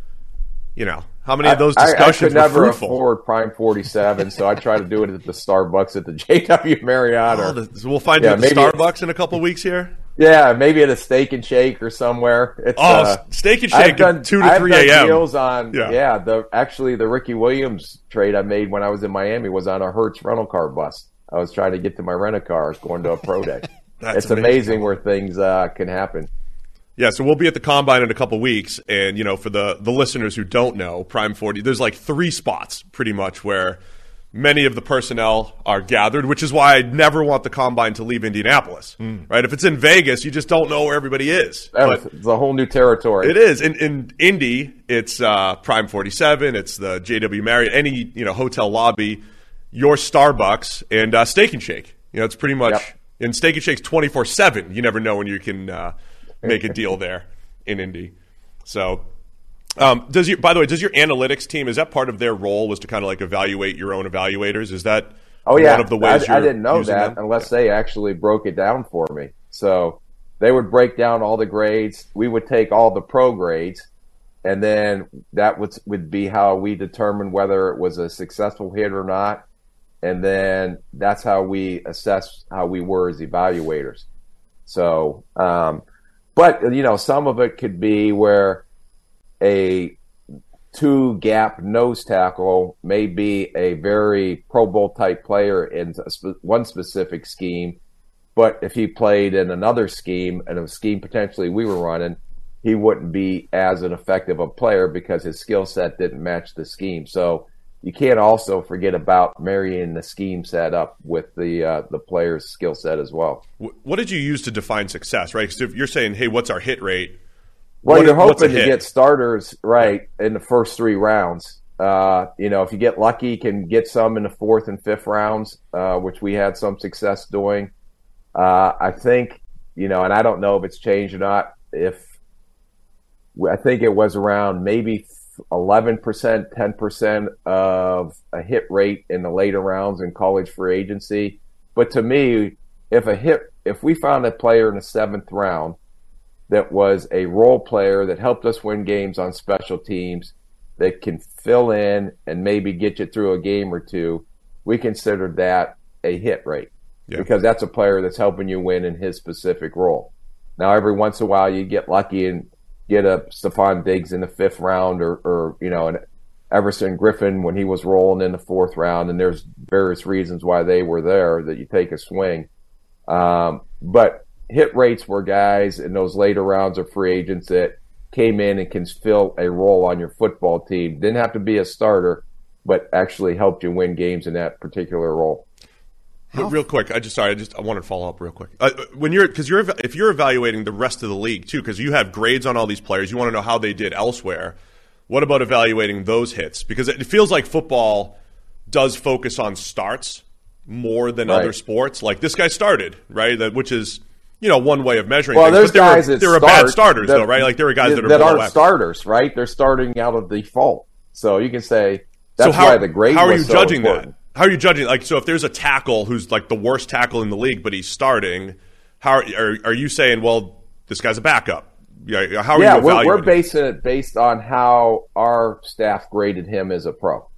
Speaker 6: you know, how many of those discussions
Speaker 9: I, I
Speaker 6: were
Speaker 9: could never
Speaker 6: fruitful?
Speaker 9: afford Prime forty-seven, so I try to do it at the Starbucks at the J W Marriott. Or,
Speaker 6: oh, the, so we'll find
Speaker 9: yeah,
Speaker 6: you at the
Speaker 9: maybe
Speaker 6: Starbucks in a couple weeks here?
Speaker 9: Yeah, maybe at a Steak and Shake or somewhere. It's,
Speaker 6: oh,
Speaker 9: uh,
Speaker 6: Steak and
Speaker 9: I've
Speaker 6: Shake
Speaker 9: done,
Speaker 6: at two to
Speaker 9: I've
Speaker 6: three
Speaker 9: done
Speaker 6: a.m.
Speaker 9: deals on,
Speaker 6: yeah.
Speaker 9: yeah, the actually the Ricky Williams trade I made when I was in Miami was on a Hertz rental car bus. I was trying to get to my rental car. I was going to a pro day.
Speaker 6: That's
Speaker 9: it's amazing, amazing where things uh, can happen.
Speaker 6: Yeah, so we'll be at the Combine in a couple weeks, and you know, for the the listeners who don't know, Prime forty, there's like three spots pretty much where many of the personnel are gathered, which is why I never want the Combine to leave Indianapolis. Mm. Right? If it's in Vegas, you just don't know where everybody is.
Speaker 9: But it's a whole new territory.
Speaker 6: It is. In, in Indy, it's uh, Prime forty-seven, it's the J W Marriott, any you know hotel lobby, your Starbucks, and uh, Steak and Shake. You know, it's pretty much, yep. And Steak and Shake's twenty-four seven. You never know when you can uh, make a deal there in Indy. So, um, does you? By the way, does your analytics team, is that part of their role, was to kind of like evaluate your own evaluators? Is that
Speaker 9: oh, yeah.
Speaker 6: one of the ways
Speaker 9: I,
Speaker 6: you're
Speaker 9: I didn't know
Speaker 6: using
Speaker 9: that
Speaker 6: them?
Speaker 9: unless they actually broke it down for me. So they would break down all the grades. We would take all the pro grades, and then that would, would be how we determined whether it was a successful hit or not. and then that's how we assess how we were as evaluators. So, um, but, you know, some of it could be where a two gap nose tackle may be a very Pro Bowl type player in one specific scheme, but if he played in another scheme and a scheme potentially we were running, he wouldn't be as an effective a player because his skill set didn't match the scheme. So you can't also forget about marrying the scheme set up with the uh, the player's skill set as well.
Speaker 6: What did you use to define success, right? Because if you're saying, hey, what's our hit rate?
Speaker 9: Well,
Speaker 6: what,
Speaker 9: you're hoping to
Speaker 6: hit?
Speaker 9: get starters right in the first three rounds. Uh, you know, if you get lucky, you can get some in the fourth and fifth rounds, uh, which we had some success doing. Uh, I think, you know, and I don't know if it's changed or not. If I think it was around maybe eleven percent, ten percent of a hit rate in the later rounds in college free agency. But to me, if a hit, if we found a player in the seventh round that was a role player that helped us win games on special teams, that can fill in and maybe get you through a game or two, we consider that a hit rate. Yeah. Because that's a player that's helping you win in his specific role. Now, every once in a while, you get lucky and get a Stephon Diggs in the fifth round, or, or you know, an Everson Griffin when he was rolling in the fourth round, and there's various reasons why they were there that you take a swing. Um, but hit rates were guys in those later rounds of free agents that came in and can fill a role on your football team. Didn't have to be a starter, but actually helped you win games in that particular role.
Speaker 6: Real, real quick, I just sorry, I just I wanted to follow up real quick. Uh, when you're because you're if you're evaluating the rest of the league too, because you have grades on all these players, you want to know how they did elsewhere. What about evaluating those hits? Because it feels like football does focus on starts more than right. other sports. Like this guy started, right? That which is you know one way of measuring.
Speaker 9: Well,
Speaker 6: things.
Speaker 9: there's
Speaker 6: but there
Speaker 9: guys
Speaker 6: are,
Speaker 9: that
Speaker 6: there are
Speaker 9: start
Speaker 6: bad starters
Speaker 9: that,
Speaker 6: though, right? Like there are guys that,
Speaker 9: that
Speaker 6: are
Speaker 9: aren't
Speaker 6: average.
Speaker 9: starters, right? They're starting out of default. So you can say that's
Speaker 6: so how,
Speaker 9: why the grade.
Speaker 6: How are
Speaker 9: was
Speaker 6: you
Speaker 9: so
Speaker 6: judging
Speaker 9: important.
Speaker 6: that? How are you judging? Like, so if there's a tackle who's like the worst tackle in the league, but he's starting, how are, are, are you saying, well, this guy's a backup? Yeah, how are
Speaker 9: yeah,
Speaker 6: you evaluating?
Speaker 9: we're, we're basing it based on how our staff graded him as a pro.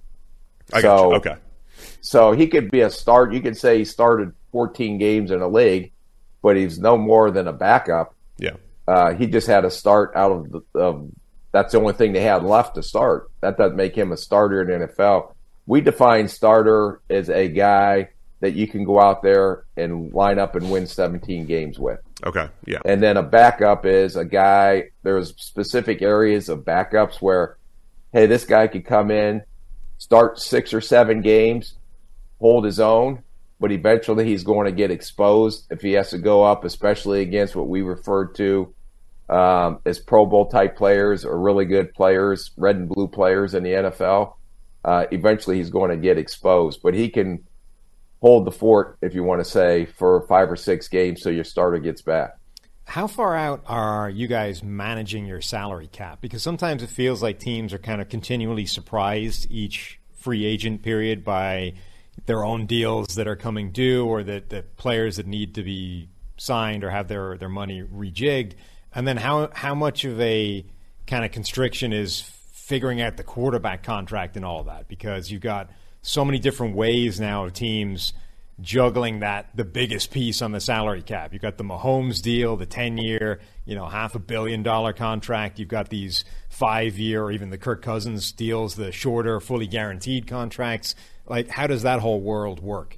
Speaker 6: I
Speaker 9: so,
Speaker 6: got you. Okay.
Speaker 9: So he could be a start. You could say he started fourteen games in a league, but he's no more than a backup.
Speaker 6: Yeah.
Speaker 9: Uh, he just had a start out of the. Of, that's the only thing they had left to start. That doesn't make him a starter in the N F L. We define starter as a guy that you can go out there and line up and win seventeen games with.
Speaker 6: Okay, yeah.
Speaker 9: And then a backup is a guy, there's specific areas of backups where, hey, this guy could come in, start six or seven games, hold his own, but eventually he's going to get exposed if he has to go up, especially against what we referred to um, as Pro Bowl type players or really good players, red and blue players in the N F L. Uh, eventually he's going to get exposed, but he can hold the fort, if you want to say, for five or six games so your starter gets back.
Speaker 7: How far out are you guys managing your salary cap? Because sometimes it feels like teams are kind of continually surprised each free agent period by their own deals that are coming due, or that the players that need to be signed or have their, their money rejigged. And then how how much of a kind of constriction is figuring out the quarterback contract and all of that, because you've got so many different ways now of teams juggling that, the biggest piece on the salary cap. You've got the Mahomes deal, the ten-year, you know, half a billion dollar contract. You've got these five-year, or even the Kirk Cousins deals, the shorter, fully guaranteed contracts. Like, how does that whole world work?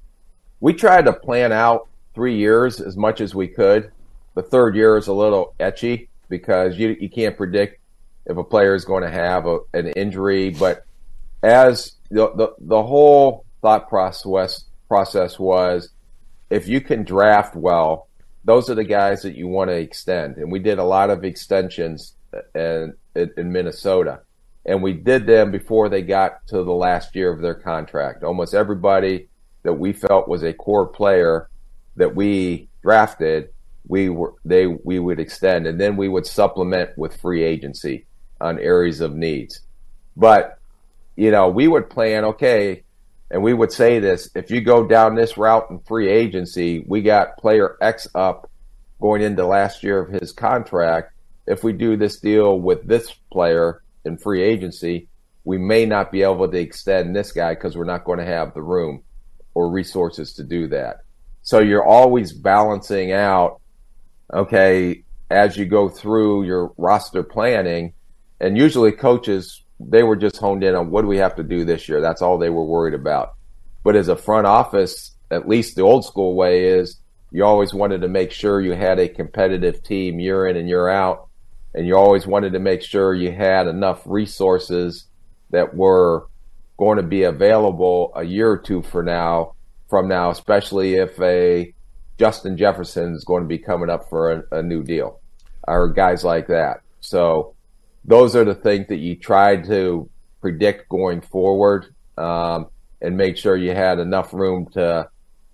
Speaker 9: We tried to plan out three years as much as we could. The third year is a little etchy because you you can't predict if a player is going to have a, an injury. But as the, the the whole thought process process was, if you can draft well, those are the guys that you want to extend. And we did a lot of extensions in, in Minnesota. And we did them before they got to the last year of their contract. Almost everybody that we felt was a core player that we drafted, we were they we would extend, and then we would supplement with free agency on areas of needs. But, you know, we would plan, okay, and we would say this, if you go down this route in free agency, we got player X up going into last year of his contract. If we do this deal with this player in free agency, we may not be able to extend this guy because we're not going to have the room. or resources to do that. So you're always balancing out, okay, as you go through your roster planning, and usually coaches, they were just honed in on what do we have to do this year. That's all they were worried about. But as a front office, at least the old school way is you always wanted to make sure you had a competitive team year in and year out. And you always wanted to make sure you had enough resources that were going to be available a year or two for now, from now, especially if a Justin Jefferson is going to be coming up for a, a new deal, or guys like that. So those are the things that you tried to predict going forward, um, and make sure you had enough room to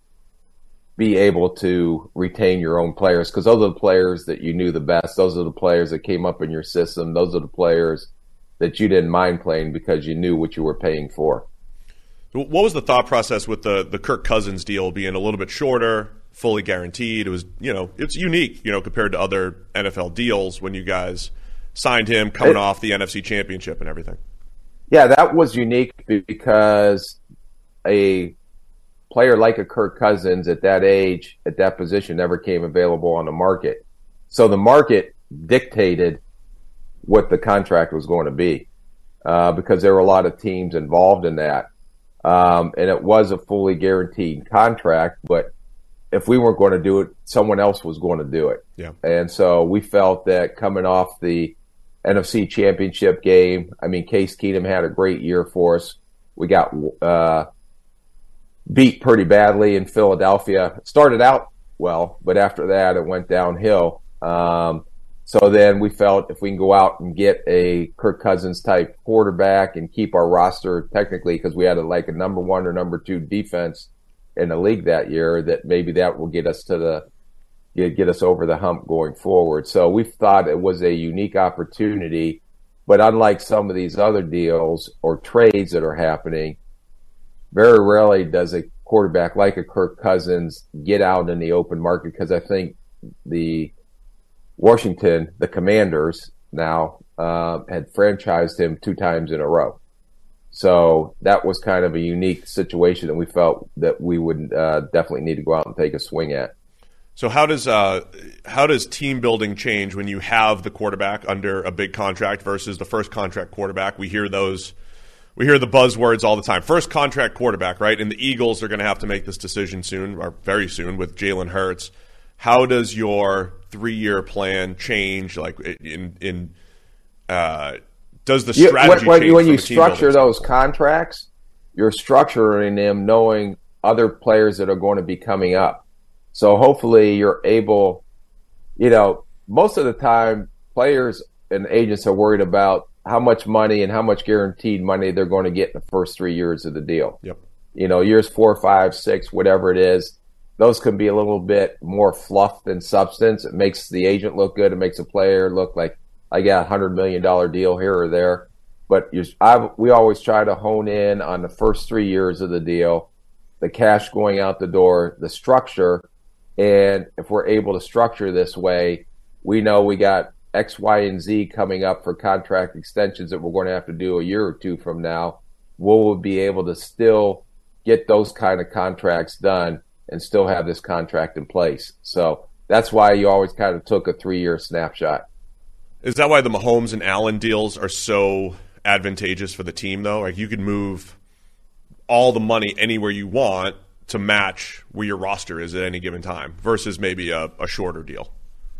Speaker 9: be able to retain your own players, because those are the players that you knew the best. Those are the players that came up in your system. Those are the players that you didn't mind playing because you knew what you were paying for.
Speaker 6: What was the thought process with the, the Kirk Cousins deal being a little bit shorter, fully guaranteed? It was, you know, it's unique, you know, compared to other N F L deals when you guys signed him coming it, off the N F C Championship and everything.
Speaker 9: Yeah, that was unique because a player like a Kirk Cousins at that age, at that position, never came available on the market. So the market dictated what the contract was going to be, uh, because there were a lot of teams involved in that. Um, and it was a fully guaranteed contract, but if we weren't going to do it, someone else was going to do it.
Speaker 6: Yeah.
Speaker 9: And so we felt that coming off the N F C Championship game, I mean, Case Keenum had a great year for us. We got uh, beat pretty badly in Philadelphia. It started out well, but after that it went downhill. Um, So then we felt if we can go out and get a Kirk Cousins type quarterback and keep our roster technically, because we had a, like a number one or number two defense in the league that year, that maybe that will get us to the get, get us over the hump going forward. So we thought it was a unique opportunity, but unlike some of these other deals or trades that are happening, very rarely does a quarterback like a Kirk Cousins get out in the open market, because I think the Washington, the Commanders now, uh, had franchised him two times in a row. So that was kind of a unique situation that we felt that we would uh, definitely need to go out and take a swing at.
Speaker 6: So how does uh, how does team building change when you have the quarterback under a big contract versus the first contract quarterback? We hear those, we hear the buzzwords all the time. First contract quarterback, right? And the Eagles are going to have to make this decision soon, or very soon, with Jalen Hurts. How does your three-year plan change? Like in in uh, does the strategy
Speaker 9: you, when,
Speaker 6: change
Speaker 9: when you
Speaker 6: from a team
Speaker 9: structure those
Speaker 6: standpoint?
Speaker 9: contracts? You're structuring them knowing other players that are going to be coming up. So hopefully you're able, you know, most of the time players and agents are worried about how much money and how much guaranteed money they're going to get in the first three years of the deal.
Speaker 6: Yep.
Speaker 9: You know, years four, five, six, whatever it is. Those can be a little bit more fluff than substance. It makes the agent look good. It makes a player look like I got a hundred million dollar deal here or there. But you, I, we always try to hone in on the first three years of the deal, the cash going out the door, the structure. And if we're able to structure this way, we know we got X, Y, and Z coming up for contract extensions that we're going to have to do a year or two from now. We'll be able to still get those kind of contracts done and still have this contract in place. So that's why you always kind of took a three-year snapshot.
Speaker 6: Is that why the Mahomes and Allen deals are so advantageous for the team, though? Like you could move all the money anywhere you want to match where your roster is at any given time versus maybe a, a shorter deal.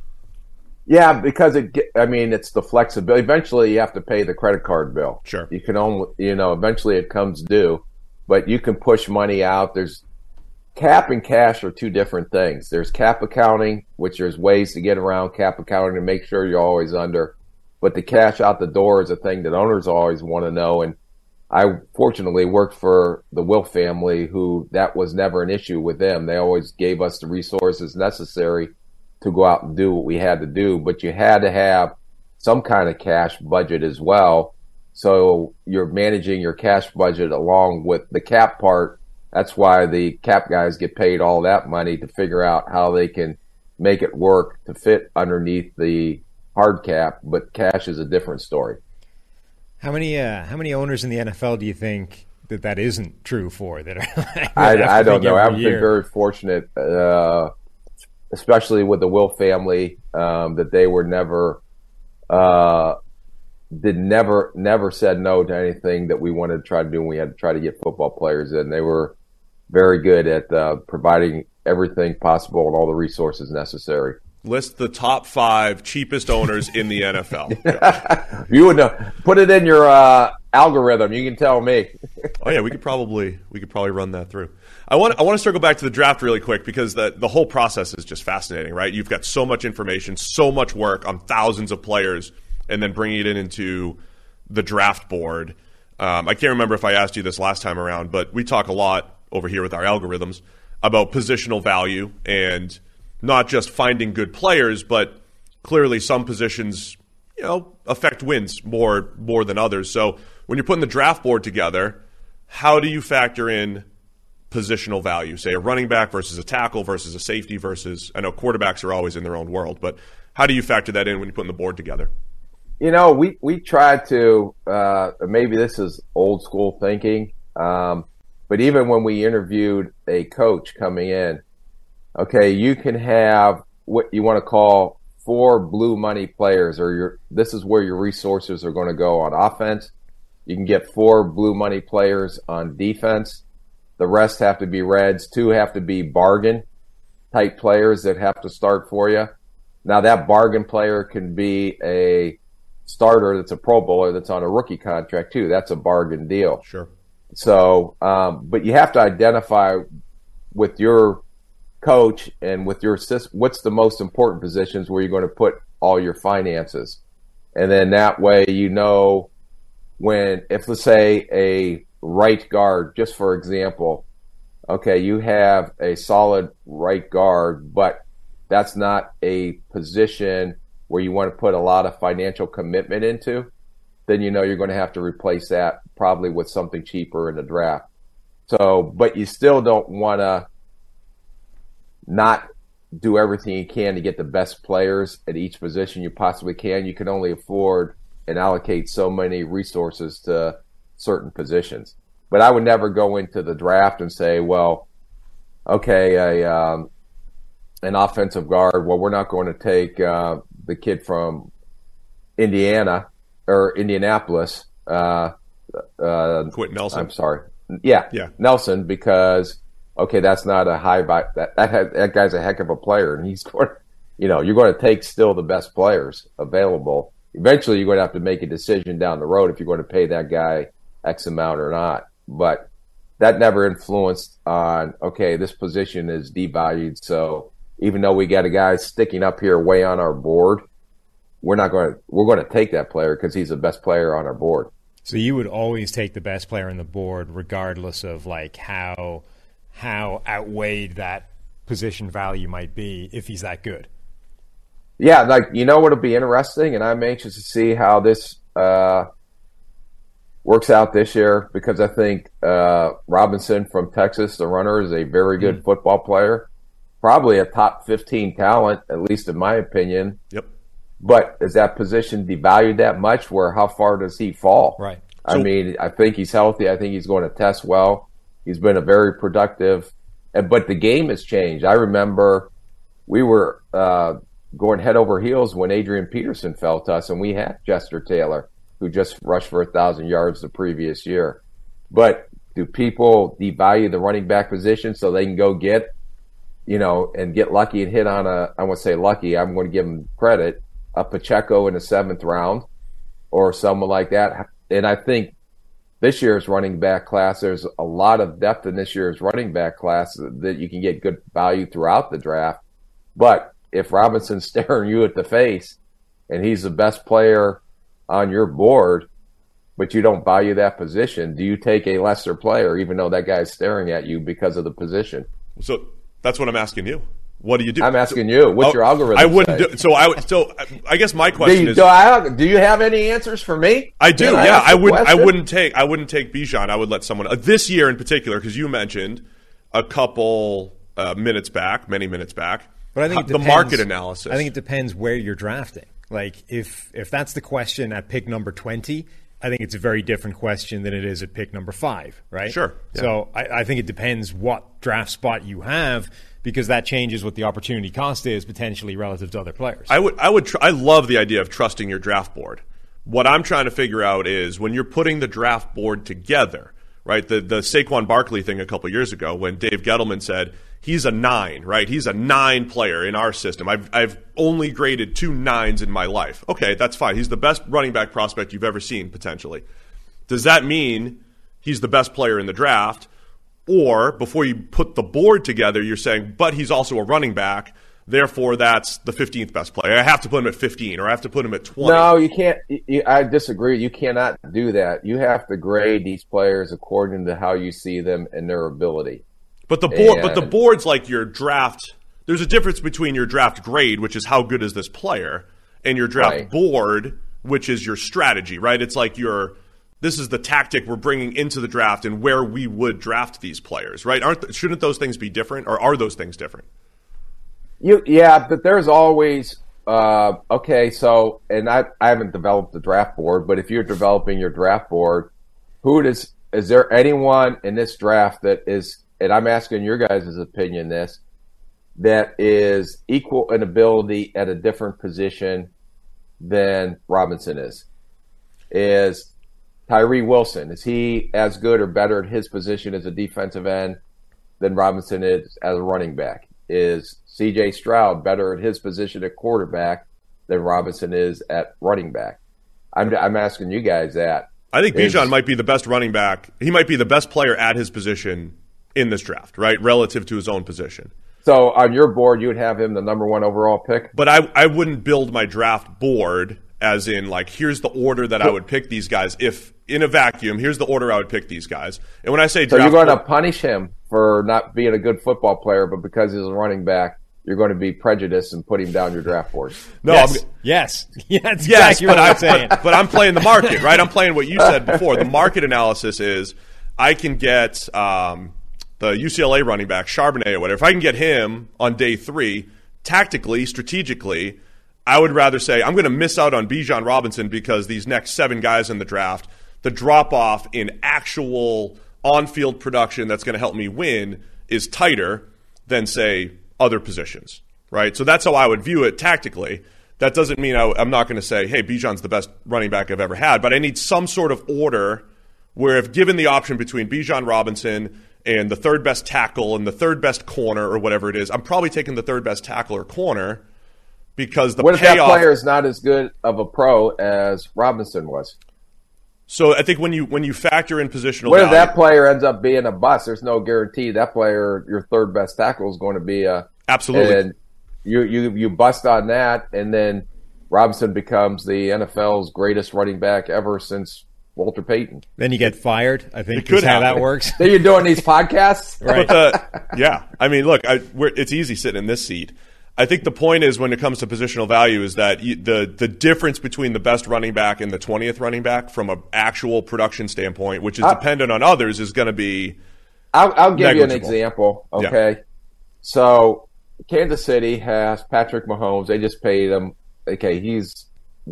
Speaker 9: Yeah, because it. I mean, it's the flexibility. Eventually, you have to pay the credit card bill.
Speaker 6: Sure.
Speaker 9: You can only, you know, eventually it comes due, but you can push money out. There's cap and cash are two different things. There's cap accounting, which there's ways to get around cap accounting to make sure you're always under. But the cash out the door is a thing that owners always want to know. And I fortunately worked for the Wilf family, who that was never an issue with them. They always gave us the resources necessary to go out and do what we had to do. But you had to have some kind of cash budget as well. So you're managing your cash budget along with the cap part. That's why the cap guys get paid all that money to figure out how they can make it work to fit underneath the hard cap. But cash is a different story.
Speaker 7: How many uh, how many owners in the N F L do you think that that isn't true for? That
Speaker 9: I, I don't know. I've
Speaker 7: year.
Speaker 9: been very fortunate, uh, especially with the Will family, um, that they were never, uh, did never, never said no to anything that we wanted to try to do. And we had to try to get football players in. They were very good at uh, providing everything possible and all the resources necessary.
Speaker 6: List the top five cheapest owners in the N F L.
Speaker 9: You would know. Put it in your uh, algorithm. You can tell me.
Speaker 6: Oh yeah, we could probably we could probably run that through. I want I want to circle back to the draft really quick because the the whole process is just fascinating, right? You've got so much information, so much work on thousands of players, and then bringing it in into the draft board. Um, I can't remember if I asked you this last time around, but we talk a lot over here with our algorithms about positional value and not just finding good players, but clearly some positions, you know, affect wins more more than others. So when you're putting the draft board together, how do you factor in positional value? Say a running back versus a tackle versus a safety versus, I know quarterbacks are always in their own world, but how do you factor that in when you're putting the board together?
Speaker 9: You know, we, we try to, uh, maybe this is old school thinking, um, but even when we interviewed a coach coming in, okay, you can have what you want to call four blue money players, or your this is where your resources are going to go on offense. You can get four blue money players on defense. The rest have to be reds. Two have to be bargain type players that have to start for you. Now, that bargain player can be a starter that's a Pro Bowler that's on a rookie contract too. That's a bargain deal.
Speaker 6: Sure.
Speaker 9: So, um, but you have to identify with your coach and with your system, what's the most important positions where you're going to put all your finances. And then that way, you know, when, if let's say a right guard, just for example, okay, you have a solid right guard, but that's not a position where you want to put a lot of financial commitment into, then you know you're going to have to replace that probably with something cheaper in the draft. So, but you still don't want to not do everything you can to get the best players at each position you possibly can. You can only afford and allocate so many resources to certain positions. But I would never go into the draft and say, well, okay, a, um, an offensive guard, well, we're not going to take uh, the kid from Indiana or Indianapolis. Uh, uh,
Speaker 6: Quentin Nelson.
Speaker 9: I'm sorry. Yeah,
Speaker 6: yeah,
Speaker 9: Nelson, because okay, that's not a high buy. That that, that guy's a heck of a player, and he's going. You know, you're going to take still the best players available. Eventually, you're going to have to make a decision down the road if you're going to pay that guy X amount or not. But that never influenced on okay, this position is devalued. So even though we got a guy sticking up here way on our board, we're not going to. We're going to take that player because he's the best player on our board.
Speaker 7: So you would always take the best player on the board, regardless of like how how outweighed that position value might be if he's that good.
Speaker 9: Yeah, like you know what'll be interesting, and I'm anxious to see how this uh, works out this year because I think uh, Robinson from Texas, the runner, is a very good mm. football player, probably a top fifteen talent, at least in my opinion.
Speaker 6: Yep.
Speaker 9: But is that position devalued that much? Where how far does he fall?
Speaker 7: Right.
Speaker 9: I so, mean, I think he's healthy. I think he's going to test well. He's been a very productive, but the game has changed. I remember we were uh, going head over heels when Adrian Peterson fell to us, and we had Chester Taylor, who just rushed for a thousand yards the previous year. But do people devalue the running back position so they can go get, you know, and get lucky and hit on a? I won't say lucky. I'm going to give them credit. A Pacheco in the seventh round or someone like that. And I think this year's running back class, there's a lot of depth in this year's running back class that you can get good value throughout the draft. But if Robinson's staring you at the face and he's the best player on your board, but you don't value that position, do you take a lesser player even though that guy's staring at you because of the position?
Speaker 6: So that's what I'm asking you. What do you do?
Speaker 9: I'm asking you. What's
Speaker 6: oh,
Speaker 9: your algorithm?
Speaker 6: I wouldn't
Speaker 9: say?
Speaker 6: do so. I would. So I guess my question
Speaker 9: do you,
Speaker 6: is:
Speaker 9: do, I, do you have any answers for me?
Speaker 6: I do.
Speaker 9: Can
Speaker 6: yeah,
Speaker 9: I,
Speaker 6: I wouldn't.
Speaker 9: question?
Speaker 6: I wouldn't take. I wouldn't take Bijan. I would let someone uh, this year in particular because you mentioned a couple uh, minutes back, many minutes back.
Speaker 7: But I think it
Speaker 6: the
Speaker 7: depends,
Speaker 6: market analysis.
Speaker 7: I think it depends where you're drafting. Like if if that's the question at pick number twenty, I think it's a very different question than it is at pick number five, right?
Speaker 6: Sure. Yeah.
Speaker 7: So I, I think it depends what draft spot you have, because that changes what the opportunity cost is potentially relative to other players.
Speaker 6: I would, I would, tr- I love the idea of trusting your draft board. What I'm trying to figure out is when you're putting the draft board together, right? The the Saquon Barkley thing a couple years ago when Dave Gettleman said he's a nine, right? He's a nine player in our system. I've I've only graded two nines in my life. Okay, that's fine. He's the best running back prospect you've ever seen potentially. Does that mean he's the best player in the draft? Or before you put the board together, you're saying, but he's also a running back, therefore that's the fifteenth best player. I have to put him at fifteen, or I have to put him at twenty.
Speaker 9: No, you can't. You, I disagree. You cannot do that. You have to grade these players according to how you see them and their ability.
Speaker 6: But the board,
Speaker 9: and,
Speaker 6: but the board's like your draft. There's a difference between your draft grade, which is how good is this player, and your draft
Speaker 9: right.
Speaker 6: board, which is your strategy, right? It's like your this is the tactic we're bringing into the draft and where we would draft these players, right? Aren't shouldn't those things be different, or are those things different?
Speaker 9: You yeah, but there's always uh, okay. So, and I I haven't developed the draft board, but if you're developing your draft board, who does is there anyone in this draft that is, and I'm asking your guys' opinion, this that is equal in ability at a different position than Robinson is? Is Tyree Wilson, is he as good or better at his position as a defensive end than Robinson is as a running back? Is C J Stroud better at his position at quarterback than Robinson is at running back? I'm I'm asking you guys that.
Speaker 6: I think
Speaker 9: is,
Speaker 6: Bijan might be the best running back. He might be the best player at his position in this draft, right, relative to his own position.
Speaker 9: So on your board, you would have him the number one overall pick?
Speaker 6: But I, I wouldn't build my draft board as in, like, here's the order that I would pick these guys. If in a vacuum, here's the order I would pick these guys. And when I say
Speaker 9: so
Speaker 6: draft
Speaker 9: you're going
Speaker 6: board,
Speaker 9: to punish him for not being a good football player, but because he's a running back, you're going to be prejudiced and put him down your draft board.
Speaker 6: No,
Speaker 7: yes,
Speaker 6: I'm,
Speaker 7: yes, yeah, that's
Speaker 6: yes,
Speaker 7: exactly
Speaker 6: but,
Speaker 7: what
Speaker 6: I,
Speaker 7: I'm saying.
Speaker 6: but, but I'm playing the market, right? I'm playing what you said before. The market analysis is I can get um, the U C L A running back, Charbonnet or whatever. If I can get him on day three, tactically, strategically, I would rather say I'm going to miss out on Bijan Robinson because these next seven guys in the draft, the drop-off in actual on-field production that's going to help me win is tighter than, say, other positions, right? So that's how I would view it tactically. That doesn't mean I, I'm not going to say, hey, Bijan's the best running back I've ever had, but I need some sort of order where if given the option between Bijan Robinson and the third best tackle and the third best corner or whatever it is, I'm probably taking the third best tackle or corner because the
Speaker 9: what if
Speaker 6: payoff,
Speaker 9: that player is not as good of a pro as Robinson was?
Speaker 6: So I think when you when you factor in positional
Speaker 9: what
Speaker 6: value,
Speaker 9: if that player ends up being a bust? There's no guarantee that player, your third best tackle, is going to be a
Speaker 6: absolutely.
Speaker 9: And you you you bust on that, and then Robinson becomes the N F L's greatest running back ever since Walter Payton.
Speaker 7: Then you get fired. I think
Speaker 6: It could
Speaker 7: is how
Speaker 6: happen.
Speaker 7: that works.
Speaker 9: Then you're doing these podcasts,
Speaker 7: Right.
Speaker 6: But the, yeah, I mean, look, I, we're, it's easy sitting in this seat. I think the point is when it comes to positional value is that you, the the difference between the best running back and the twentieth running back from an actual production standpoint, which is
Speaker 9: I,
Speaker 6: dependent on others, is going to be
Speaker 9: I'll, I'll give you an
Speaker 6: negligible.
Speaker 9: example, okay?
Speaker 6: Yeah.
Speaker 9: So Kansas City has Patrick Mahomes. They just paid him. Okay, he's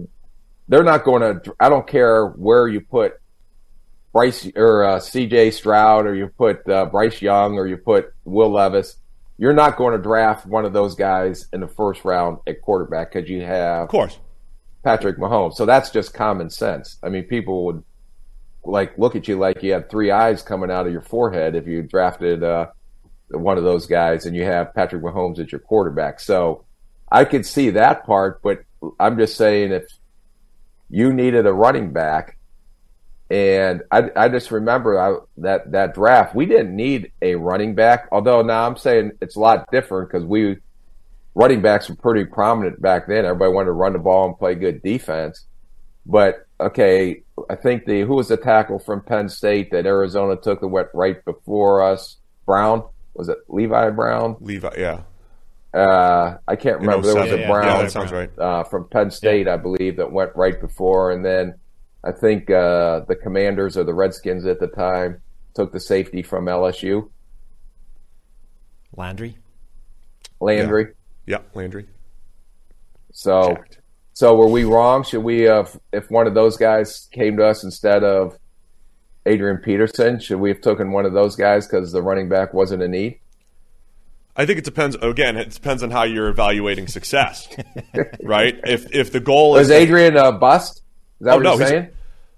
Speaker 9: – they're not going to – I don't care where you put Bryce or uh, C J Stroud or you put uh, Bryce Young or you put Will Levis. You're not going to draft one of those guys in the first round at quarterback because you have
Speaker 6: Of course.
Speaker 9: Patrick Mahomes. So that's just common sense. I mean, people would like look at you like you had three eyes coming out of your forehead if you drafted uh, one of those guys and you have Patrick Mahomes as your quarterback. So I could see that part, but I'm just saying if you needed a running back, and I, I just remember I, that that draft, we didn't need a running back. Although now I'm saying it's a lot different because we running backs were pretty prominent back then. Everybody wanted to run the ball and play good defense. But okay, I think the who was the tackle from Penn State that Arizona took that went right before us? Brown, was it Levi Brown?
Speaker 6: Levi, yeah.
Speaker 9: Uh, I can't remember. There was a
Speaker 7: Yeah, yeah,
Speaker 9: Brown
Speaker 6: Yeah, that sounds right.
Speaker 9: uh, from Penn State, I believe, that went right before, and then. I think uh, the Commanders or the Redskins at the time took the safety from L S U.
Speaker 7: Landry.
Speaker 9: Landry.
Speaker 6: Yeah, Landry.
Speaker 9: So,
Speaker 6: Jacked.
Speaker 9: So were we wrong? Should we have, if one of those guys came to us instead of Adrian Peterson, should we have taken one of those guys because the running back wasn't a need?
Speaker 6: I think it depends. Again, it depends on how you're evaluating success, right? If if the goal
Speaker 9: was
Speaker 6: is
Speaker 9: Adrian a bust? Is that
Speaker 6: oh,
Speaker 9: what
Speaker 6: no,
Speaker 9: you're saying?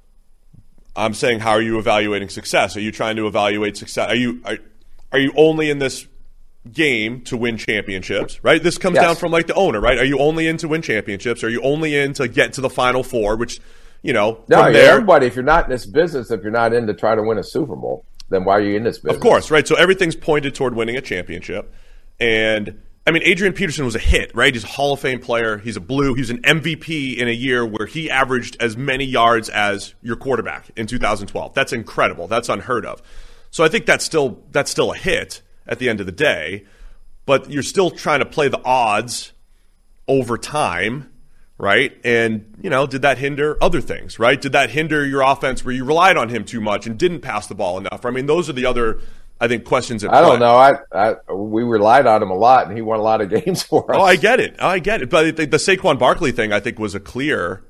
Speaker 6: I'm saying, how are you evaluating success? Are you trying to evaluate success? Are you are, are you only in this game to win championships? Right. This comes
Speaker 9: yes.
Speaker 6: down from like the owner, right? Are you only in to win championships? Are you only in to get to the Final Four? Which, you know,
Speaker 9: no,
Speaker 6: from there,
Speaker 9: everybody. If you're not in this business, if you're not in to try to win a Super Bowl, then why are you in this business?
Speaker 6: Of course, right? So everything's pointed toward winning a championship. And, I mean, Adrian Peterson was a hit, right? He's a Hall of Fame player. He's a Blue. He was an M V P in a year where he averaged as many yards as your quarterback in two thousand twelve. That's incredible. That's unheard of. So I think that's still that's still a hit at the end of the day. But you're still trying to play the odds over time, right? And, you know, did that hinder other things, right? Did that hinder your offense where you relied on him too much and didn't pass the ball enough? I mean, those are the other – I think questions at
Speaker 9: I don't
Speaker 6: play.
Speaker 9: know. I, I we relied on him a lot, and he won a lot of games for us.
Speaker 6: Oh, I get it. I get it. But the, the Saquon Barkley thing, I think, was a clear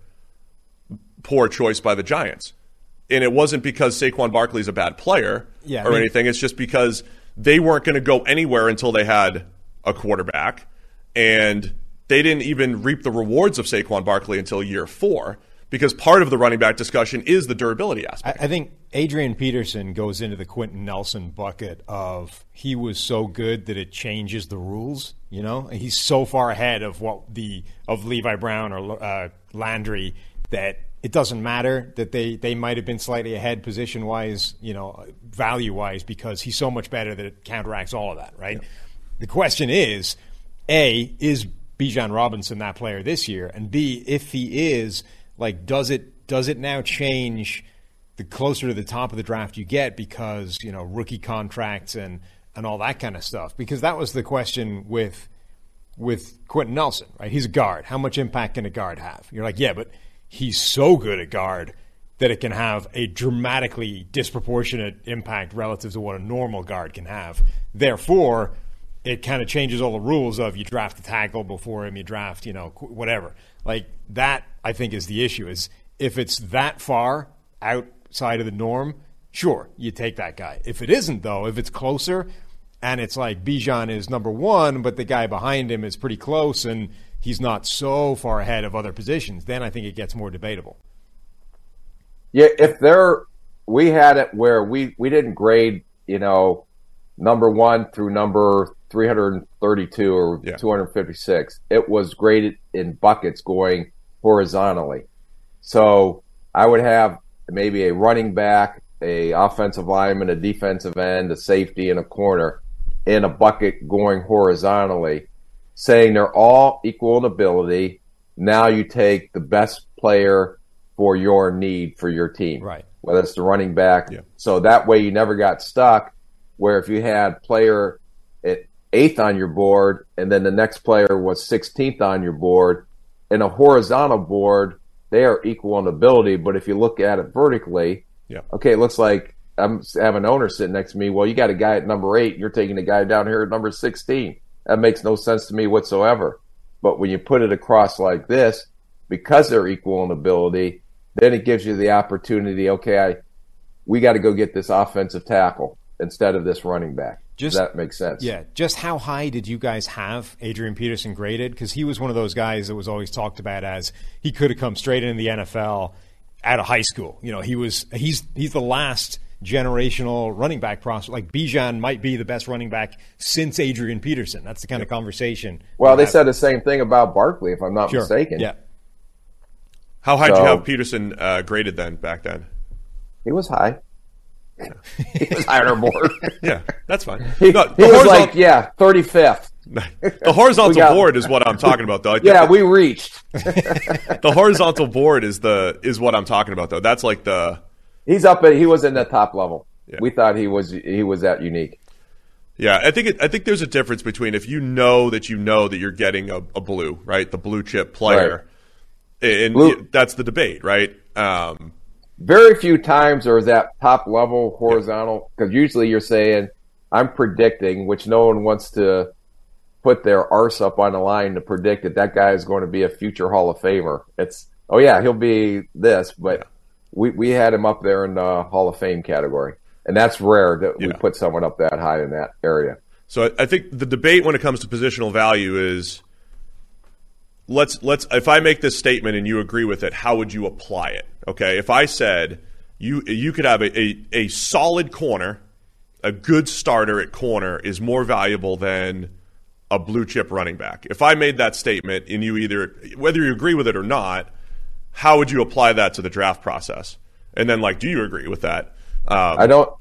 Speaker 6: poor choice by the Giants. And it wasn't because Saquon Barkley's a bad player
Speaker 7: yeah,
Speaker 6: or
Speaker 7: I mean,
Speaker 6: anything. It's just because they weren't going to go anywhere until they had a quarterback. And they didn't even reap the rewards of Saquon Barkley until year four. Because part of the running back discussion is the durability aspect.
Speaker 7: I, I think Adrian Peterson goes into the Quentin Nelson bucket of he was so good that it changes the rules. You know, he's so far ahead of what the of Levi Brown or uh, Landry that it doesn't matter that they, they might have been slightly ahead position wise, you know, value wise, because he's so much better that it counteracts all of that, right? Yeah. The question is, A, is Bijan Robinson that player this year? And B, if he is, like, does it does it now change the closer to the top of the draft you get because, you know, rookie contracts and, and all that kind of stuff? Because that was the question with with Quentin Nelson, right? He's a guard. How much impact can a guard have? You're like, yeah, but he's so good at guard that it can have a dramatically disproportionate impact relative to what a normal guard can have. Therefore, it kind of changes all the rules of you draft a tackle before him, you draft, you know, whatever. Like, that, I think, is the issue, is if it's that far outside of the norm, sure, you take that guy. If it isn't, though, if it's closer and it's like Bijan is number one, but the guy behind him is pretty close and he's not so far ahead of other positions, then I think it gets more debatable.
Speaker 9: Yeah, if there, we had it where we, we didn't grade, you know, number one through number three hundred thirty-two or yeah. two hundred fifty-six. It was graded in buckets going horizontally. So I would have maybe a running back, a offensive lineman, a defensive end, a safety, and a corner in a bucket going horizontally, saying they're all equal in ability. Now you take the best player for your need for your team,
Speaker 7: right?
Speaker 9: Whether it's the running back.
Speaker 6: Yeah.
Speaker 9: So that way you never got stuck where if you had player at eighth on your board and then the next player was sixteenth on your board, in a horizontal board, they are equal in ability. But if you look at it vertically,
Speaker 6: yeah.
Speaker 9: okay, it looks like I'm have an owner sitting next to me. Well, you got a guy at number eight, and you're taking a guy down here at number sixteen. That makes no sense to me whatsoever. But when you put it across like this, because they're equal in ability, then it gives you the opportunity, okay, I we got to go get this offensive tackle instead of this running back. Just, Does that make sense?
Speaker 7: Yeah. Just how high did you guys have Adrian Peterson graded? Because he was one of those guys that was always talked about as he could have come straight into the N F L out of high school. You know, he was he's he's the last generational running back prospect. Like Bijan might be the best running back since Adrian Peterson. That's the kind of conversation.
Speaker 9: Well, they said the same thing about Barkley, if I'm not
Speaker 7: sure.
Speaker 9: mistaken.
Speaker 7: Yeah.
Speaker 6: How high
Speaker 9: so,
Speaker 6: did you have Peterson uh, graded then, back then?
Speaker 9: He was high. He was high on our board.
Speaker 6: Yeah, that's fine.
Speaker 9: He,
Speaker 6: no,
Speaker 9: he was like, yeah, thirty-fifth.
Speaker 6: The horizontal got, board is what I'm talking about, though.
Speaker 9: Yeah, we reached.
Speaker 6: The horizontal board is the is what I'm talking about, though. That's like the.
Speaker 9: He's up at. He was in the top level.
Speaker 6: Yeah.
Speaker 9: We thought he was he was that unique.
Speaker 6: Yeah, I think it, I think there's a difference between if you know that you know that you're getting a, a blue, right, the blue chip player, right. and blue. That's the debate, right? Um,
Speaker 9: Very few times are that top level horizontal, because usually you're saying, I'm predicting, which no one wants to put their arse up on the line to predict that that guy is going to be a future Hall of Famer. It's, oh yeah, he'll be this, but we, we had him up there in the Hall of Fame category. And that's rare that yeah. we put someone up that high in that area.
Speaker 6: So I think the debate when it comes to positional value is, let's let's if I make this statement and you agree with it, how would you apply it? Okay, if I said you you could have a, a, a solid corner, a good starter at corner is more valuable than a blue chip running back. If I made that statement and you either, whether you agree with it or not, how would you apply that to the draft process? And then, like, do you agree with that? Um,
Speaker 9: I don't.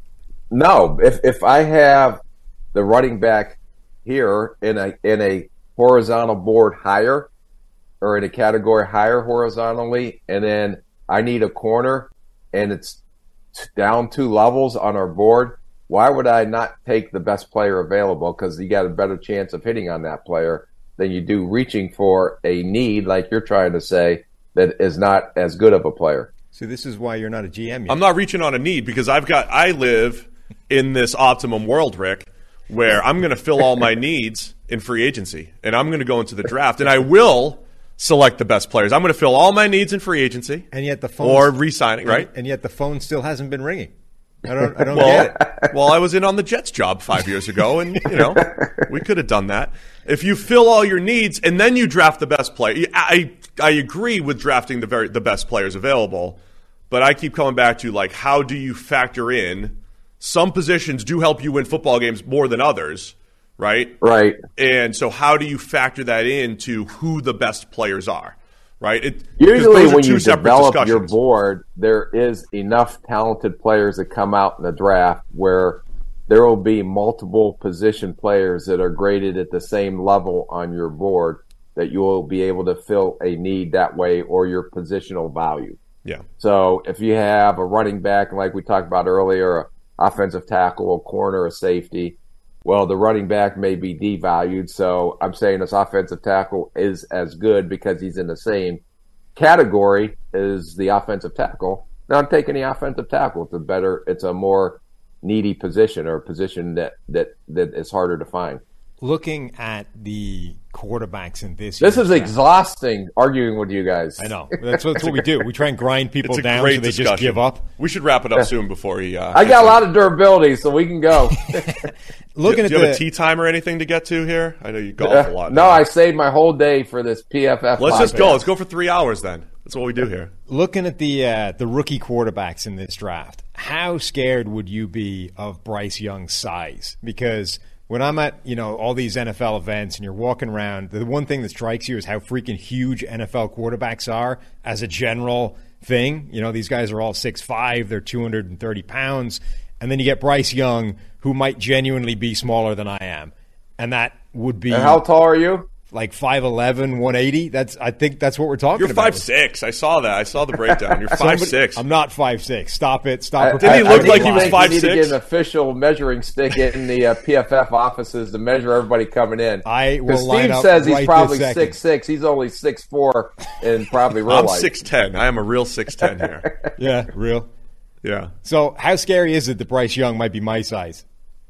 Speaker 9: No, if if I have the running back here in a in a horizontal board higher, or in a category higher horizontally, and then I need a corner, and it's down two levels on our board, why would I not take the best player available? Because you got a better chance of hitting on that player than you do reaching for a need, like you're trying to say, that is not as good of a player.
Speaker 7: So this is why you're not a G M yet.
Speaker 6: I'm not reaching on a need because I've got I live in this optimum world, Rick, where I'm going to fill all my needs in free agency, and I'm going to go into the draft, and I will select the best players. I'm going to fill all my needs in free agency,
Speaker 7: and yet the phone
Speaker 6: or re-signing, right?
Speaker 7: And yet the phone still hasn't been ringing. I don't. I don't
Speaker 6: well,
Speaker 7: get it.
Speaker 6: Well, I was in on the Jets job five years ago, and you know we could have done that. If you fill all your needs and then you draft the best player, I I agree with drafting the very the best players available, but I keep coming back to, like, how do you factor in some positions do help you win football games more than others, right?
Speaker 9: Right.
Speaker 6: And so how do you factor that into who the best players are, right? It,
Speaker 9: Usually when you develop your board, there is enough talented players that come out in the draft where there will be multiple position players that are graded at the same level on your board that you will be able to fill a need that way, or your positional value.
Speaker 6: Yeah.
Speaker 9: So if you have a running back, like we talked about earlier, an offensive tackle, a corner, a safety, well, the running back may be devalued. So I'm saying this offensive tackle is as good because he's in the same category as the offensive tackle. Now I'm taking the offensive tackle. It's a better, it's a more needy position, or a position that, that, that is harder to find.
Speaker 7: Looking at the quarterbacks in this
Speaker 9: This is exhausting arguing with you guys.
Speaker 7: I know. That's what, that's what we do. We try and grind people
Speaker 6: it's a
Speaker 7: down
Speaker 6: great
Speaker 7: so they
Speaker 6: discussion.
Speaker 7: just give up.
Speaker 6: We should wrap it up soon before he... Uh,
Speaker 9: I got a lot of durability, so we can go.
Speaker 7: Looking
Speaker 6: do,
Speaker 7: at
Speaker 6: do you
Speaker 7: the,
Speaker 6: have a tea time or anything to get to here? I know you golf
Speaker 9: uh,
Speaker 6: a lot.
Speaker 9: No, I saved my whole day for this P F F.
Speaker 6: Let's
Speaker 9: podcast.
Speaker 6: just go. Let's go for three hours then. That's what we do here.
Speaker 7: Looking at the uh, the rookie quarterbacks in this draft, how scared would you be of Bryce Young's size? Because when I'm at, you know, all these N F L events and you're walking around, the one thing that strikes you is how freaking huge N F L quarterbacks are as a general thing. You know, these guys are all six five, they're two hundred thirty pounds. And then you get Bryce Young, who might genuinely be smaller than I am. And that would be...
Speaker 9: And how tall are you?
Speaker 7: Like five eleven, one eighty. That's I think that's what we're talking
Speaker 6: You're
Speaker 7: about.
Speaker 6: You're five six. I saw that. I saw the breakdown. You're five six.
Speaker 7: I'm not five six. Stop it. Stop it.
Speaker 6: Didn't he look like he was five
Speaker 9: six? You need
Speaker 6: six?
Speaker 9: to get an official measuring stick in the uh, P F F offices to measure everybody coming in.
Speaker 7: I will
Speaker 9: Steve
Speaker 7: line up
Speaker 9: says he's
Speaker 7: right
Speaker 9: probably
Speaker 7: six
Speaker 9: six. He's only six four in probably real
Speaker 6: I'm
Speaker 9: life.
Speaker 6: six ten. I am a real six ten here.
Speaker 7: Yeah, real.
Speaker 6: Yeah.
Speaker 7: So how scary is it that Bryce Young might be my size?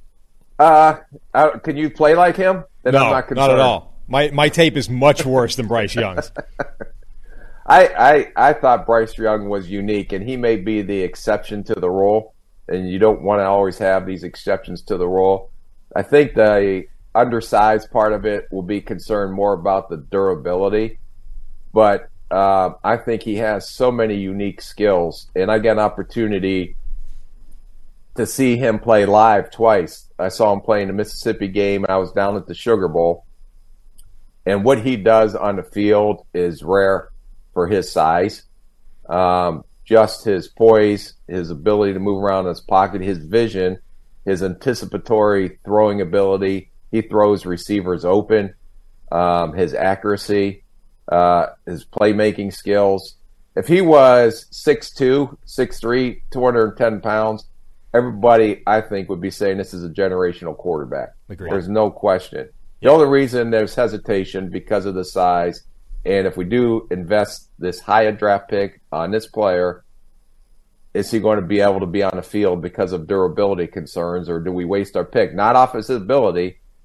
Speaker 9: Uh, uh can you play like him? Then
Speaker 7: no,
Speaker 9: I'm not concerned.
Speaker 7: not at all. My my tape is much worse than Bryce Young's.
Speaker 9: I, I I thought Bryce Young was unique, and he may be the exception to the rule, and you don't want to always have these exceptions to the rule. I think the undersized part of it will be concerned more about the durability, but uh, I think he has so many unique skills, and I got an opportunity to see him play live twice. I saw him play in the Mississippi game, and I was down at the Sugar Bowl. And what he does on the field is rare for his size. Um, just his poise, his ability to move around in his pocket, his vision, his anticipatory throwing ability. He throws receivers open. Um, his accuracy, uh, his playmaking skills. If he was six two, six three, two hundred ten pounds, everybody, I think, would be saying this is a generational quarterback.
Speaker 7: Agreed.
Speaker 9: There's no question. The only reason there's hesitation because of the size, and if we do invest this high a draft pick on this player, is he going to be able to be on the field because of durability concerns, or do we waste our pick? Not off his ability,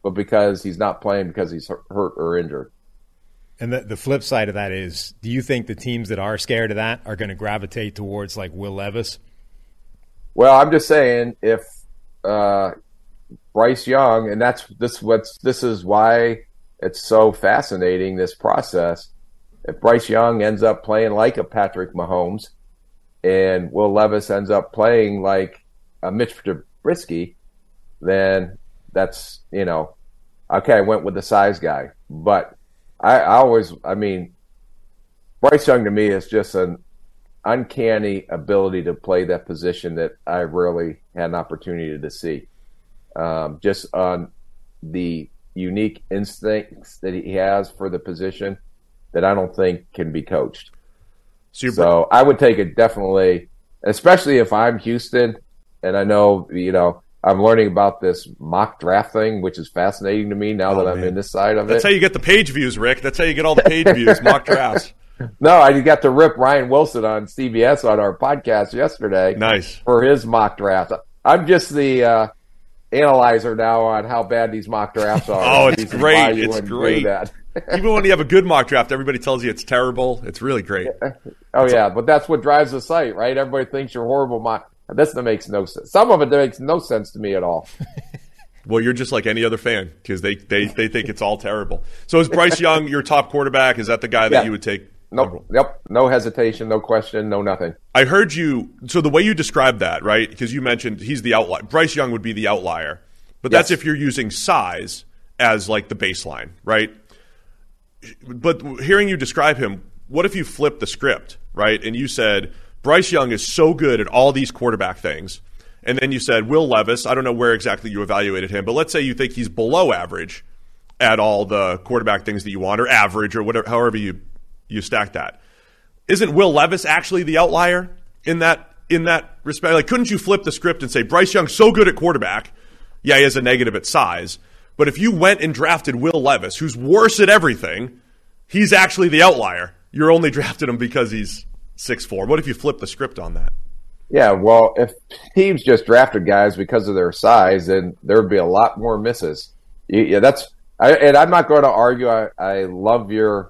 Speaker 9: but because he's not playing because he's hurt or injured.
Speaker 7: And the, the flip side of that is, do you think the teams that are scared of that are going to gravitate towards like Will Levis?
Speaker 9: Well, I'm just saying if uh, Bryce Young, and that's this what's this is why it's so fascinating, this process. If Bryce Young ends up playing like a Patrick Mahomes and Will Levis ends up playing like a Mitch Trubisky, then that's, you know, okay, I went with the size guy. But I, I always, I mean, Bryce Young to me is just an uncanny ability to play that position that I rarely had an opportunity to see. Um, just on the unique instincts that he has for the position that I don't think can be coached. So, so I would take it definitely, especially if I'm Houston, and I know, you know, I'm learning about this mock draft thing, which is fascinating to me now oh, that I'm man. in this side of
Speaker 6: That's
Speaker 9: it.
Speaker 6: That's how you get the page views, Rick. That's how you get all the page views, mock drafts.
Speaker 9: No, I got to rip Ryan Wilson on C B S on our podcast yesterday.
Speaker 6: Nice.
Speaker 9: For his mock draft. I'm just the uh, analyzer now on how bad these mock drafts are.
Speaker 6: Oh, it's great. It's great. Even when you have a good mock draft, everybody tells you it's terrible. It's really great.
Speaker 9: Oh, yeah, but that's what drives the site, right? Everybody thinks you're horrible mock. This makes no sense. Some of it makes no sense to me at all.
Speaker 6: Well, you're just like any other fan because they, they, they think it's all terrible. So is Bryce Young your top quarterback? Is that the guy that yeah. you would take?
Speaker 9: Nope. Yep. No hesitation, no question, no nothing.
Speaker 6: I heard you. So the way you described that, right? Because you mentioned he's the outlier. Bryce Young would be the outlier, but that's yes. if you're using size as like the baseline, right? But hearing you describe him, what if you flip the script, right? And you said Bryce Young is so good at all these quarterback things, and then you said Will Levis. I don't know where exactly you evaluated him, but let's say you think he's below average at all the quarterback things that you want, or average, or whatever, however you. You stack that. Isn't Will Levis actually the outlier in that in that respect? Like, couldn't you flip the script and say Bryce Young's so good at quarterback? Yeah, he has a negative at size. But if you went and drafted Will Levis, who's worse at everything, he's actually the outlier. You're only drafted him because he's six foot four. What if you flip the script on that?
Speaker 9: Yeah, well, if teams just drafted guys because of their size, then there would be a lot more misses. Yeah, that's I, and I'm not going to argue. I, I love your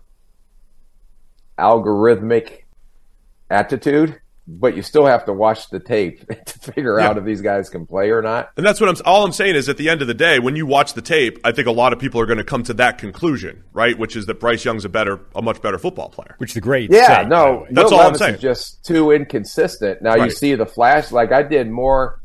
Speaker 9: algorithmic attitude, but you still have to watch the tape to figure yeah. out if these guys can play or not.
Speaker 6: And that's what I'm all I'm saying is at the end of the day, when you watch the tape, I think a lot of people are going to come to that conclusion, right? Which is that Bryce Young's a better, a much better football player.
Speaker 7: Which the grades
Speaker 9: yeah,
Speaker 7: say,
Speaker 9: no,
Speaker 6: that's
Speaker 9: Will
Speaker 6: all
Speaker 9: Levis
Speaker 6: I'm saying.
Speaker 9: Is just too inconsistent. Now right. you see the flash. Like I did more.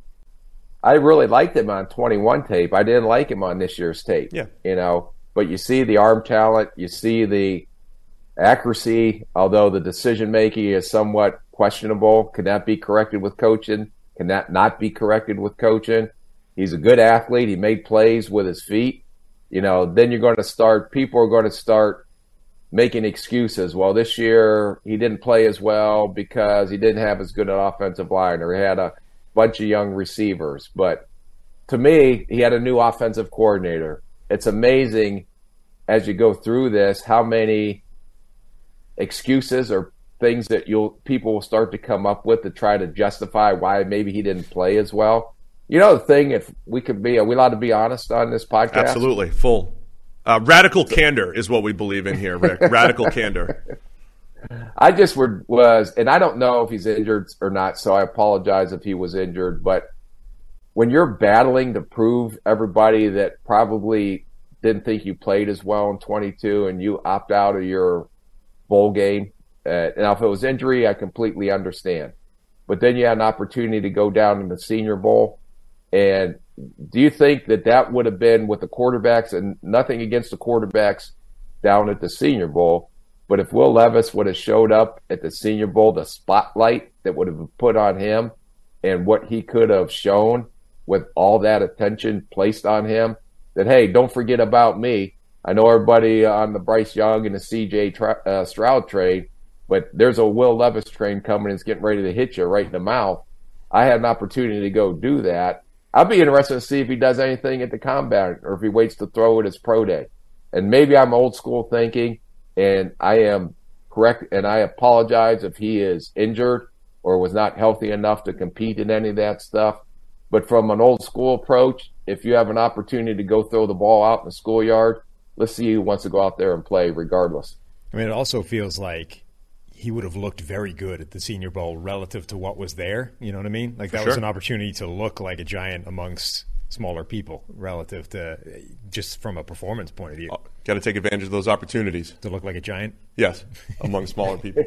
Speaker 9: I really liked him on twenty-one tape. I didn't like him on this year's tape.
Speaker 6: Yeah,
Speaker 9: you know, but you see the arm talent. You see the accuracy, although the decision-making is somewhat questionable. Can that be corrected with coaching? Can that not be corrected with coaching? He's a good athlete. He made plays with his feet. You know, then you're going to start, people are going to start making excuses. Well, this year he didn't play as well because he didn't have as good an offensive line or he had a bunch of young receivers. But to me, he had a new offensive coordinator. It's amazing as you go through this how many excuses or things that you'll people will start to come up with to try to justify why maybe he didn't play as well. You know the thing, if we could be, are we allowed to be honest on this podcast?
Speaker 6: Absolutely, full. Uh, radical candor is what we believe in here, Rick. Radical candor.
Speaker 9: I just were, was, and I don't know if he's injured or not, so I apologize if he was injured, but when you're battling to prove everybody that probably didn't think you played as well in twenty-two and you opt out of your bowl game. Uh, now, if it was injury, I completely understand. But then you had an opportunity to go down in the Senior Bowl. And do you think that that would have been with the quarterbacks, and nothing against the quarterbacks down at the Senior Bowl, but if Will Levis would have showed up at the Senior Bowl, the spotlight that would have been put on him and what he could have shown with all that attention placed on him, that, hey, don't forget about me. I know everybody on the Bryce Young and the C J tra- uh, Stroud trade, but there's a Will Levis train coming and it's getting ready to hit you right in the mouth. I had an opportunity to go do that. I'll be interested to see if he does anything at the combine or if he waits to throw at his pro day. And maybe I'm old school thinking, and I am correct, and I apologize if he is injured or was not healthy enough to compete in any of that stuff. But from an old school approach, if you have an opportunity to go throw the ball out in the schoolyard, let's see who wants to go out there and play regardless.
Speaker 7: I mean, it also feels like he would have looked very good at the Senior Bowl relative to what was there. You know what I mean? Like that
Speaker 6: For
Speaker 7: was
Speaker 6: sure.
Speaker 7: an opportunity to look like a giant amongst smaller people relative to just from a performance point of view.
Speaker 6: Oh, got to take advantage of those opportunities.
Speaker 7: To look like a giant?
Speaker 6: Yes, among smaller people.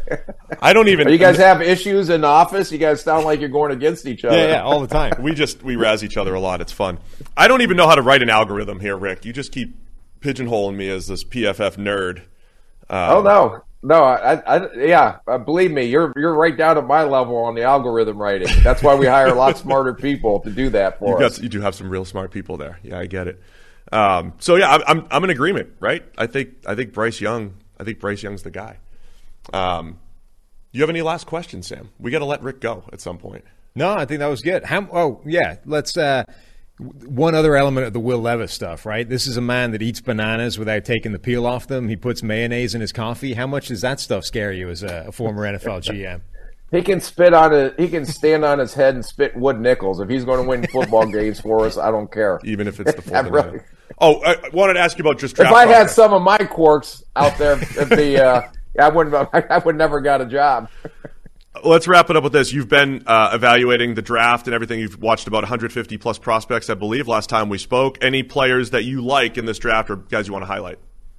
Speaker 6: I don't even.
Speaker 9: Are you guys have issues in the office? You guys sound like you're going against each other.
Speaker 7: Yeah, yeah, all the time.
Speaker 6: We just we razz each other a lot. It's fun. I don't even know how to write an algorithm here, Rick. You just keep pigeonholing me as this P F F nerd. Um,
Speaker 9: oh no, no, I, I, yeah, uh, believe me, you're you're right down at my level on the algorithm writing. That's why we hire a lot smarter people to do that for
Speaker 6: you
Speaker 9: us.
Speaker 6: Got, you do have some real smart people there. Yeah, I get it. Um, so yeah, I'm, I'm I'm in agreement, right? I think I think Bryce Young. I think Bryce Young's the guy. Um, you have any last questions, Sam? We got to let Rick go at some point.
Speaker 7: No, I think that was good. How, oh, yeah. Let's. Uh, one other element of the Will Levis stuff, right? This is a man that eats bananas without taking the peel off them. He puts mayonnaise in his coffee. How much does that stuff scare you as a, a former N F L G M?
Speaker 9: He can spit on it. He can stand on his head and spit wood nickels. If he's going to win football games for us, I don't care.
Speaker 6: Even if it's the fourth.
Speaker 9: I'm really-
Speaker 6: Oh, I wanted to ask you about just draft
Speaker 9: If I had
Speaker 6: prospects.
Speaker 9: some of my quirks out there, at the uh, I wouldn't. I would never got a job.
Speaker 6: Let's wrap it up with this. You've been uh, evaluating the draft and everything. You've watched about one hundred fifty plus prospects, I believe, last time we spoke. Any players that you like in this draft or guys you want to highlight?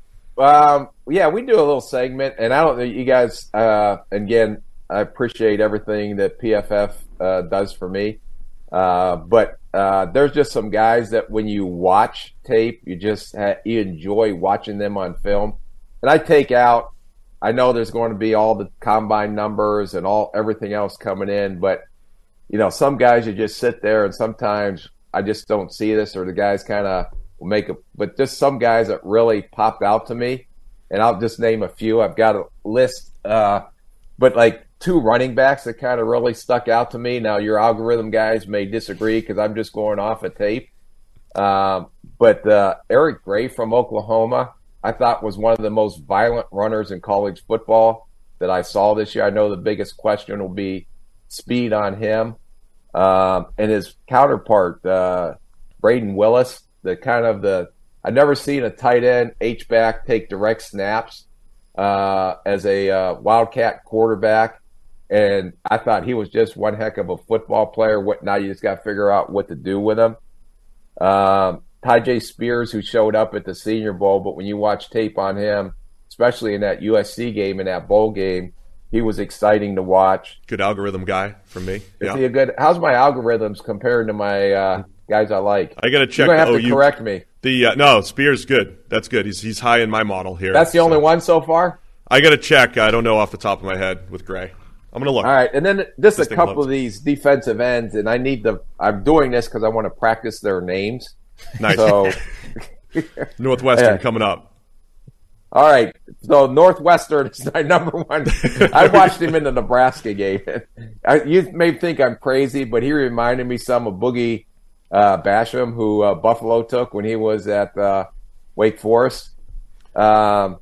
Speaker 9: Um, yeah, we do a little segment, and I don't know you guys. Uh, again, I appreciate everything that P F F uh, does for me, uh, but uh, there's just some guys that when you watch tape, you just ha- you enjoy watching them on film, and I take out. I know there's going to be all the combine numbers and all everything else coming in, but you know, some guys you just sit there and sometimes I just don't see this, or the guys kind of will make a. But just some guys that really popped out to me, and I'll just name a few. I've got a list, uh, but like two running backs that kind of really stuck out to me. Now your algorithm guys may disagree because I'm just going off a tape, um, but uh, Eric Gray from Oklahoma, I thought was one of the most violent runners in college football that I saw this year. I know the biggest question will be speed on him. Um, and his counterpart, uh, Braden Willis, the kind of the – I've never seen a tight end H-back take direct snaps uh, as a uh, Wildcat quarterback. And I thought he was just one heck of a football player. What now you just got to figure out what to do with him. Um, Tyjae Spears, who showed up at the Senior Bowl, but when you watch tape on him, especially in that U S C game, in that bowl game, he was exciting to watch.
Speaker 6: Good algorithm guy from me.
Speaker 9: Is
Speaker 6: Yeah.
Speaker 9: he a good? How's my algorithms compared to my uh, guys I like?
Speaker 6: I got to check.
Speaker 9: You're gonna have
Speaker 6: the
Speaker 9: to
Speaker 6: O U.
Speaker 9: correct me.
Speaker 6: The uh, no, Spears good. That's good. He's he's high in my model here.
Speaker 9: That's the
Speaker 6: so.
Speaker 9: only one so far.
Speaker 6: I got to check. I don't know off the top of my head with Gray. I'm gonna look.
Speaker 9: All right, and then just a
Speaker 6: This thing
Speaker 9: couple
Speaker 6: loads.
Speaker 9: of these defensive ends, and I need to. I'm doing this because I want to practice their names.
Speaker 6: Nice.
Speaker 9: So,
Speaker 6: Northwestern
Speaker 9: Yeah.
Speaker 6: coming up.
Speaker 9: all right. So Northwestern is my number one. I watched him in the Nebraska game. I, you may think I'm crazy, but he reminded me some of Boogie uh, Basham, who uh, Buffalo took when he was at uh, Wake Forest. Um,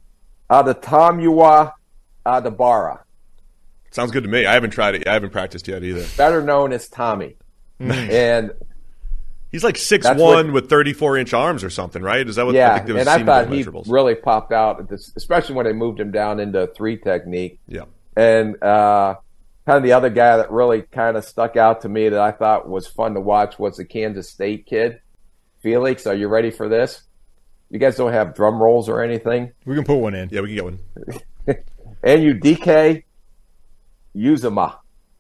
Speaker 9: Adetomiwa Adebara,
Speaker 6: Sounds good to me. I haven't tried it. I haven't practiced yet either.
Speaker 9: better known as Tommy. And
Speaker 6: He's like six
Speaker 9: That's
Speaker 6: one
Speaker 9: what-
Speaker 6: with thirty-four inch arms or something, right? Is that what? I
Speaker 9: yeah,
Speaker 6: think there was
Speaker 9: and I
Speaker 6: seen
Speaker 9: thought
Speaker 6: those
Speaker 9: he
Speaker 6: measurables.
Speaker 9: really popped out, at this, especially when they moved him down into three technique.
Speaker 6: Yeah.
Speaker 9: And uh, kind of the other guy that really kind of stuck out to me that I thought was fun to watch was the Kansas State kid, Felix. Are you ready for this? You guys don't have drum rolls or anything?
Speaker 7: We can put one in.
Speaker 6: Yeah, we can get one.
Speaker 9: N U D K Uzama.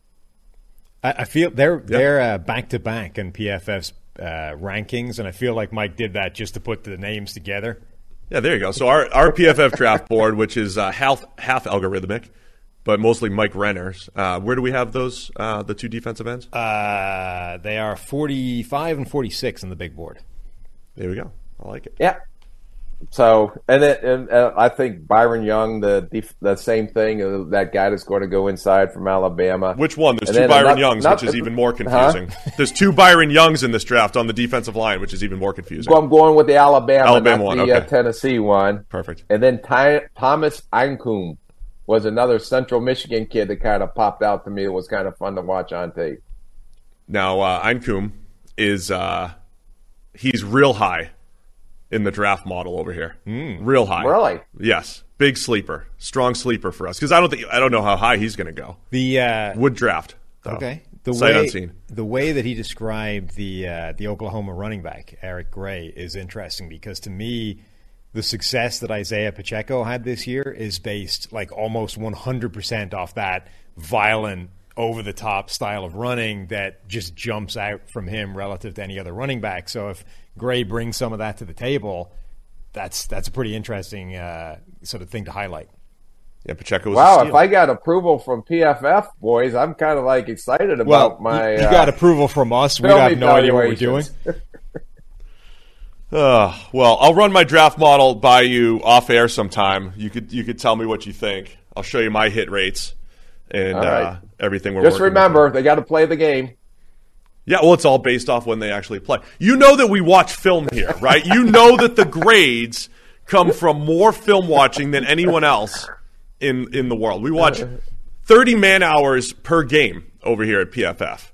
Speaker 7: I, I feel they're they're uh, back to back in P F F's uh, rankings, and I feel like Mike did that just to put the names together.
Speaker 6: Yeah, there you go. So our, our P F F draft board, which is uh, half half algorithmic, but mostly Mike Renner's. Uh, where do we have those? Uh, the two defensive ends.
Speaker 7: Uh, they are forty-five and forty-six on the big board.
Speaker 6: There we go. I like it.
Speaker 9: Yeah. So, and, it, and uh, I think Byron Young, the def- the same thing, uh, that guy that's going to go inside from Alabama.
Speaker 6: Which one? There's
Speaker 9: And
Speaker 6: two
Speaker 9: then
Speaker 6: Byron
Speaker 9: another-
Speaker 6: Youngs,
Speaker 9: not-
Speaker 6: which is even more
Speaker 9: Huh?
Speaker 6: confusing. There's two Byron Youngs in this draft on the defensive line, which is even more confusing.
Speaker 9: So I'm going with the Alabama,
Speaker 6: Alabama
Speaker 9: not
Speaker 6: one,
Speaker 9: the
Speaker 6: okay.
Speaker 9: uh, Tennessee one.
Speaker 6: Perfect.
Speaker 9: And then Ty- Thomas Ankum was another Central Michigan kid that kind of popped out to me. It was kind of fun to watch on tape.
Speaker 6: Now, uh, Einkum is uh, he's real high in the draft model over here.
Speaker 7: Mm.
Speaker 6: Real high.
Speaker 9: Really?
Speaker 6: Yes. Big sleeper. Strong sleeper for us. Because I don't think I don't know how high he's going to go.
Speaker 7: The uh,
Speaker 6: Would draft, though.
Speaker 7: Okay. The
Speaker 6: Sight
Speaker 7: way,
Speaker 6: unseen.
Speaker 7: The way that he described the uh, the Oklahoma running back, Eric Gray, is interesting because to me, the success that Isaiah Pacheco had this year is based like almost one hundred percent off that violent, over-the-top style of running that just jumps out from him relative to any other running back. So if Gray brings some of that to the table, that's that's a pretty interesting uh, sort of thing to highlight.
Speaker 6: Yeah, Pacheco was
Speaker 9: wow,
Speaker 6: a steal.
Speaker 9: if I got approval from P F F, boys, I'm kind of like excited about
Speaker 7: well,
Speaker 9: my.
Speaker 7: You, you
Speaker 9: uh,
Speaker 7: got approval from us. We
Speaker 9: film
Speaker 7: have no idea what we're doing.
Speaker 9: evaluations.
Speaker 6: Uh, well, I'll run my draft model by you off air sometime. You could you could tell me what you think. I'll show you my hit rates and
Speaker 9: All right.
Speaker 6: uh, everything we're
Speaker 9: Just
Speaker 6: working
Speaker 9: remember,
Speaker 6: with.
Speaker 9: they got to play the game.
Speaker 6: Yeah, well, it's all based off when they actually play. You know that we watch film here, right? You know that the grades come from more film watching than anyone else in in the world. We watch thirty man hours per game over here at P F F.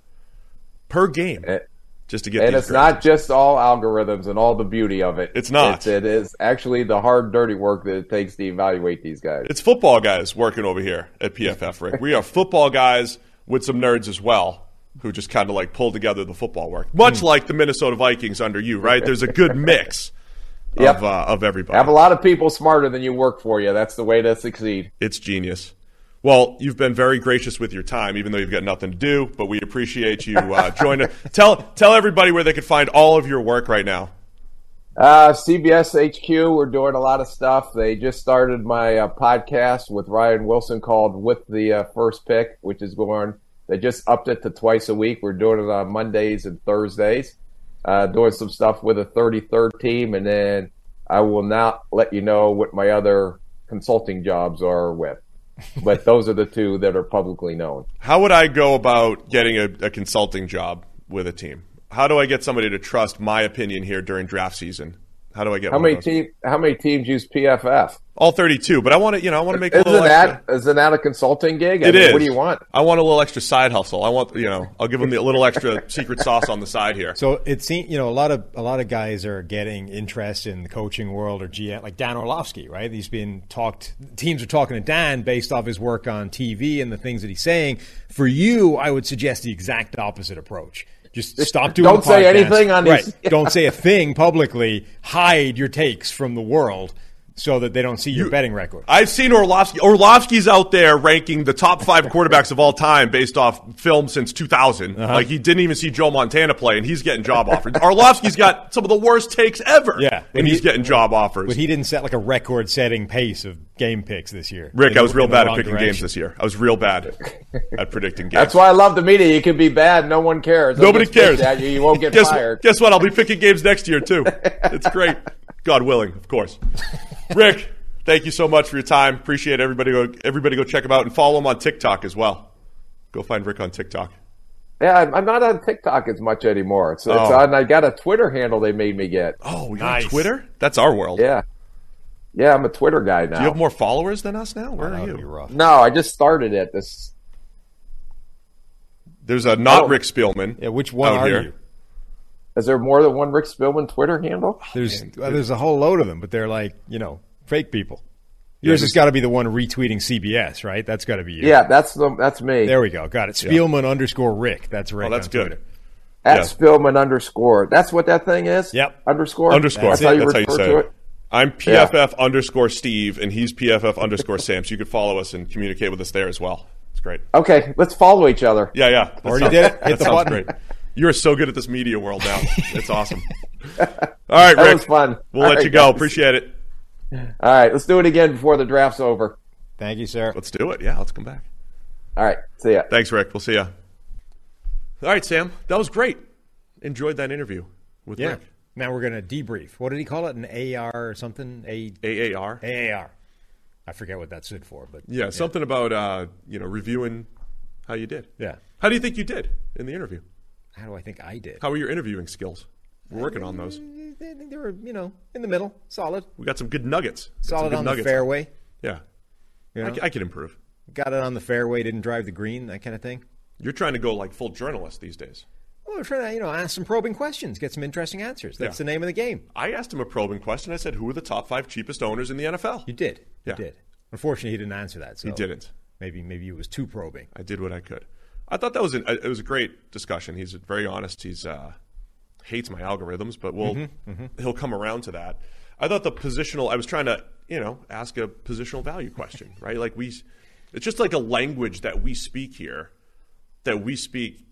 Speaker 6: Per game. Just to get
Speaker 9: And
Speaker 6: these
Speaker 9: it's
Speaker 6: grades.
Speaker 9: not just all algorithms and all the beauty of it.
Speaker 6: It's not.
Speaker 9: It's, it is actually the hard, dirty work that it takes to evaluate these guys.
Speaker 6: It's football guys working over here at P F F, Rick. We are football guys with some nerds as well who just kind of like pull together the football work. Much like the Minnesota Vikings under you, right? There's a good mix
Speaker 9: Yep.
Speaker 6: of, uh, of everybody.
Speaker 9: Have a lot of people smarter than you work for you. That's the way to succeed.
Speaker 6: It's genius. Well, you've been very gracious with your time, even though you've got nothing to do, but we appreciate you uh, joining. Tell tell everybody where they can find all of your work right now.
Speaker 9: Uh, C B S H Q, we're doing a lot of stuff. They just started my uh, podcast with Ryan Wilson called With the uh, First Pick, which is going, they just upped it to twice a week. We're doing it on Mondays and Thursdays, uh, doing some stuff with a thirty-third team, and then I will not let you know what my other consulting jobs are with. But those are the two that are publicly known.
Speaker 6: How would I go about getting a, a consulting job with a team? How do I get somebody to trust my opinion here during draft season? How do I get
Speaker 9: How
Speaker 6: one
Speaker 9: many
Speaker 6: of those?
Speaker 9: team? How many teams use P F F?
Speaker 6: All thirty-two, but I want to, you know, I want to make a
Speaker 9: Isn't
Speaker 6: little
Speaker 9: that
Speaker 6: extra.
Speaker 9: isn't that a consulting gig? I
Speaker 6: It
Speaker 9: mean,
Speaker 6: is.
Speaker 9: What do you want?
Speaker 6: I want a little extra side hustle. I want, you know, I'll give them the little extra secret sauce on the side here.
Speaker 7: So it seems, you know, a lot of a lot of guys are getting interest in the coaching world or G M, like Dan Orlovsky, right? He's been talked. Teams are talking to Dan based off his work on T V and the things that he's saying. For you, I would suggest the exact opposite approach. Just stop doing.
Speaker 9: Don't
Speaker 7: the
Speaker 9: say
Speaker 7: podcast.
Speaker 9: anything on
Speaker 7: right.
Speaker 9: these-
Speaker 7: Don't say a thing publicly. Hide your takes from the world so that they don't see your
Speaker 6: You-
Speaker 7: betting record.
Speaker 6: I've seen Orlovsky. Orlovsky's out there ranking the top five quarterbacks of all time based off film since two thousand.
Speaker 7: Uh-huh.
Speaker 6: Like, he didn't even see Joe Montana play, and he's getting job offers. Orlovsky's got some of the worst takes ever.
Speaker 7: Yeah.
Speaker 6: And he's
Speaker 7: he-
Speaker 6: getting job offers.
Speaker 7: But he didn't set like a record-setting pace of game picks this year.
Speaker 6: Rick,
Speaker 7: In
Speaker 6: I was
Speaker 7: the-
Speaker 6: real
Speaker 7: in the
Speaker 6: bad at
Speaker 7: wrong
Speaker 6: picking
Speaker 7: direction.
Speaker 6: games this year. I was real bad at predicting games.
Speaker 9: That's why I love the media. You can be bad. No one cares. They'll
Speaker 6: Nobody
Speaker 9: just pitch
Speaker 6: cares.
Speaker 9: at you. You won't get
Speaker 6: guess,
Speaker 9: fired.
Speaker 6: Guess what? I'll be picking games next year, too. It's great. God willing, of course. Rick, thank you so much for your time. Appreciate it. Everybody go, everybody go check him out and follow him on TikTok as well. Go find Rick on TikTok.
Speaker 9: Yeah, I'm- I'm not on TikTok as much anymore. It's, it's
Speaker 6: Oh.
Speaker 9: on. I got a Twitter handle they made me get.
Speaker 6: Oh, you're
Speaker 7: Nice.
Speaker 6: on Twitter? That's our world.
Speaker 9: Yeah, yeah, I'm a Twitter guy now.
Speaker 6: Do you have more followers than us now? Where
Speaker 7: That
Speaker 6: are
Speaker 7: would be
Speaker 6: you?
Speaker 7: rough.
Speaker 9: No, I just started it. This
Speaker 6: There's a not
Speaker 9: Oh.
Speaker 6: Rick Spielman.
Speaker 7: Yeah, which one
Speaker 6: out
Speaker 7: are
Speaker 6: here.
Speaker 7: you?
Speaker 9: is there more than one Rick Spillman Twitter handle?
Speaker 7: There's
Speaker 6: man.
Speaker 7: well, there's a whole load of them, but they're like, you know, fake people. Yours
Speaker 6: there's-
Speaker 7: has got to be the one retweeting C B S, right? That's got to be you.
Speaker 9: Yeah, that's the that's me.
Speaker 7: There we go. Got it. Spielman underscore Rick. That's Rick.
Speaker 6: Oh, that's
Speaker 7: on
Speaker 6: good.
Speaker 7: Twitter.
Speaker 9: At
Speaker 6: yeah.
Speaker 9: Spillman underscore. That's what that thing is.
Speaker 7: Yep.
Speaker 9: Underscore.
Speaker 6: Underscore.
Speaker 9: That's
Speaker 6: That's,
Speaker 9: how you
Speaker 6: how you
Speaker 9: refer
Speaker 6: say
Speaker 9: to
Speaker 6: it.
Speaker 9: it.
Speaker 6: I'm P F F underscore Steve, and he's P F F underscore Sam. So you can follow us and communicate with us there as well. It's great.
Speaker 9: Okay, let's follow each other.
Speaker 6: Yeah, yeah. That
Speaker 7: Already
Speaker 6: sounds-
Speaker 7: did it. Hit
Speaker 6: That
Speaker 7: the
Speaker 6: sounds
Speaker 7: button.
Speaker 6: great. You're so good at this media world now. It's awesome. All right,
Speaker 9: That
Speaker 6: Rick.
Speaker 9: was fun.
Speaker 6: We'll
Speaker 9: All
Speaker 6: let
Speaker 9: right,
Speaker 6: you go.
Speaker 9: guys.
Speaker 6: Appreciate it.
Speaker 9: All right, let's do it again before the draft's over.
Speaker 7: Thank you, sir.
Speaker 6: Let's do it. Yeah, let's come back.
Speaker 9: All right, see ya.
Speaker 6: Thanks, Rick. We'll see ya. All right, Sam. That was great. Enjoyed that interview with
Speaker 7: Yeah.
Speaker 6: Rick.
Speaker 7: Now we're gonna debrief. What did he call it? An A R or something? A
Speaker 6: A A R.
Speaker 7: A A R. I forget what that stood for, but
Speaker 6: Yeah, something about uh, you know reviewing how you did.
Speaker 7: yeah.
Speaker 6: How do you think you did in the interview?
Speaker 7: How do I think I did?
Speaker 6: How were your interviewing skills? We're working on those.
Speaker 7: They, they were, you know, in the middle, solid,
Speaker 6: We got some good nuggets. Got some
Speaker 7: solid
Speaker 6: good
Speaker 7: on the
Speaker 6: nuggets.
Speaker 7: fairway.
Speaker 6: Yeah,
Speaker 7: You know?
Speaker 6: I, c- I could improve.
Speaker 7: Got it on the fairway. Didn't drive the green. That kind of thing.
Speaker 6: You're trying to go like full journalist these days.
Speaker 7: Well, we're trying to, you know, ask some probing questions, get some interesting answers. That's yeah. the name of the game.
Speaker 6: I asked him a probing question. I said, who are the top five cheapest owners in the N F L?
Speaker 7: You did.
Speaker 6: Yeah.
Speaker 7: You did. Unfortunately, he didn't answer that. So
Speaker 6: he didn't.
Speaker 7: Maybe maybe it was too probing.
Speaker 6: I did what I could. I thought that was an, it was a great discussion. He's very honest. He's uh, hates my algorithms, but we'll
Speaker 7: mm-hmm, mm-hmm.
Speaker 6: he'll come around to that. I thought the positional. I was trying to you know ask a positional value question, right? Like we, it's just like a language that we speak here, that we speak.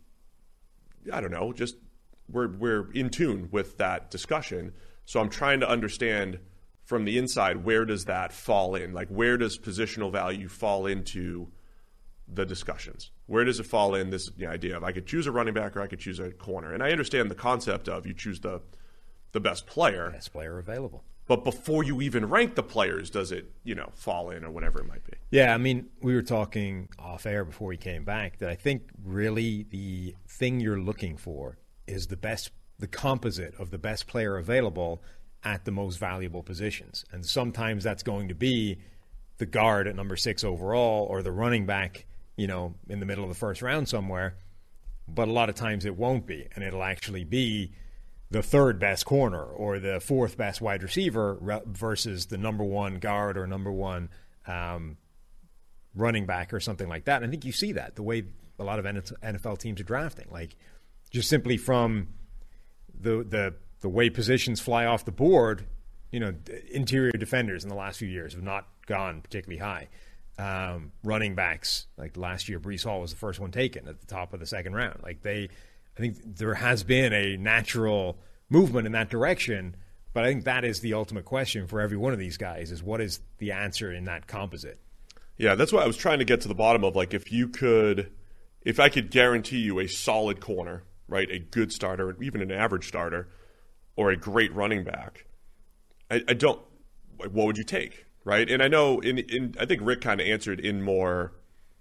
Speaker 6: I don't know. Just we're we're in tune with that discussion. So I'm trying to understand from the inside, where does that fall in? Like, where does positional value fall into the discussions? Where does it fall in this the idea of I could choose a running back or I could choose a corner? And I understand the concept of you choose the the best player.
Speaker 7: Best player available.
Speaker 6: But before you even rank the players, does it, you know, fall in or whatever it might be?
Speaker 7: Yeah, I mean, we were talking off air before we came back that I think really the thing you're looking for is the best, the composite of the best player available at the most valuable positions. And sometimes that's going to be the guard at number six overall or the running back, you know, in the middle of the first round somewhere. But a lot of times it won't be. And it'll actually be the third best corner or the fourth best wide receiver versus the number one guard or number one um, running back or something like that. And I think you see that the way a lot of N F L teams are drafting, like just simply from the the the way positions fly off the board. You know, interior defenders in the last few years have not gone particularly high. Um, running backs, like last year, Breece Hall was the first one taken at the top of the second round. Like they, I think there has been a natural movement in that direction, but I think that is the ultimate question for every one of these guys: is what is the answer in that composite?
Speaker 6: Yeah, that's what I was trying to get to the bottom of. Like, if you could, if I could guarantee you a solid corner, right, a good starter, even an average starter, or a great running back, I, I don't. What would you take, right? And I know, in, in I think Rick kind of answered in more.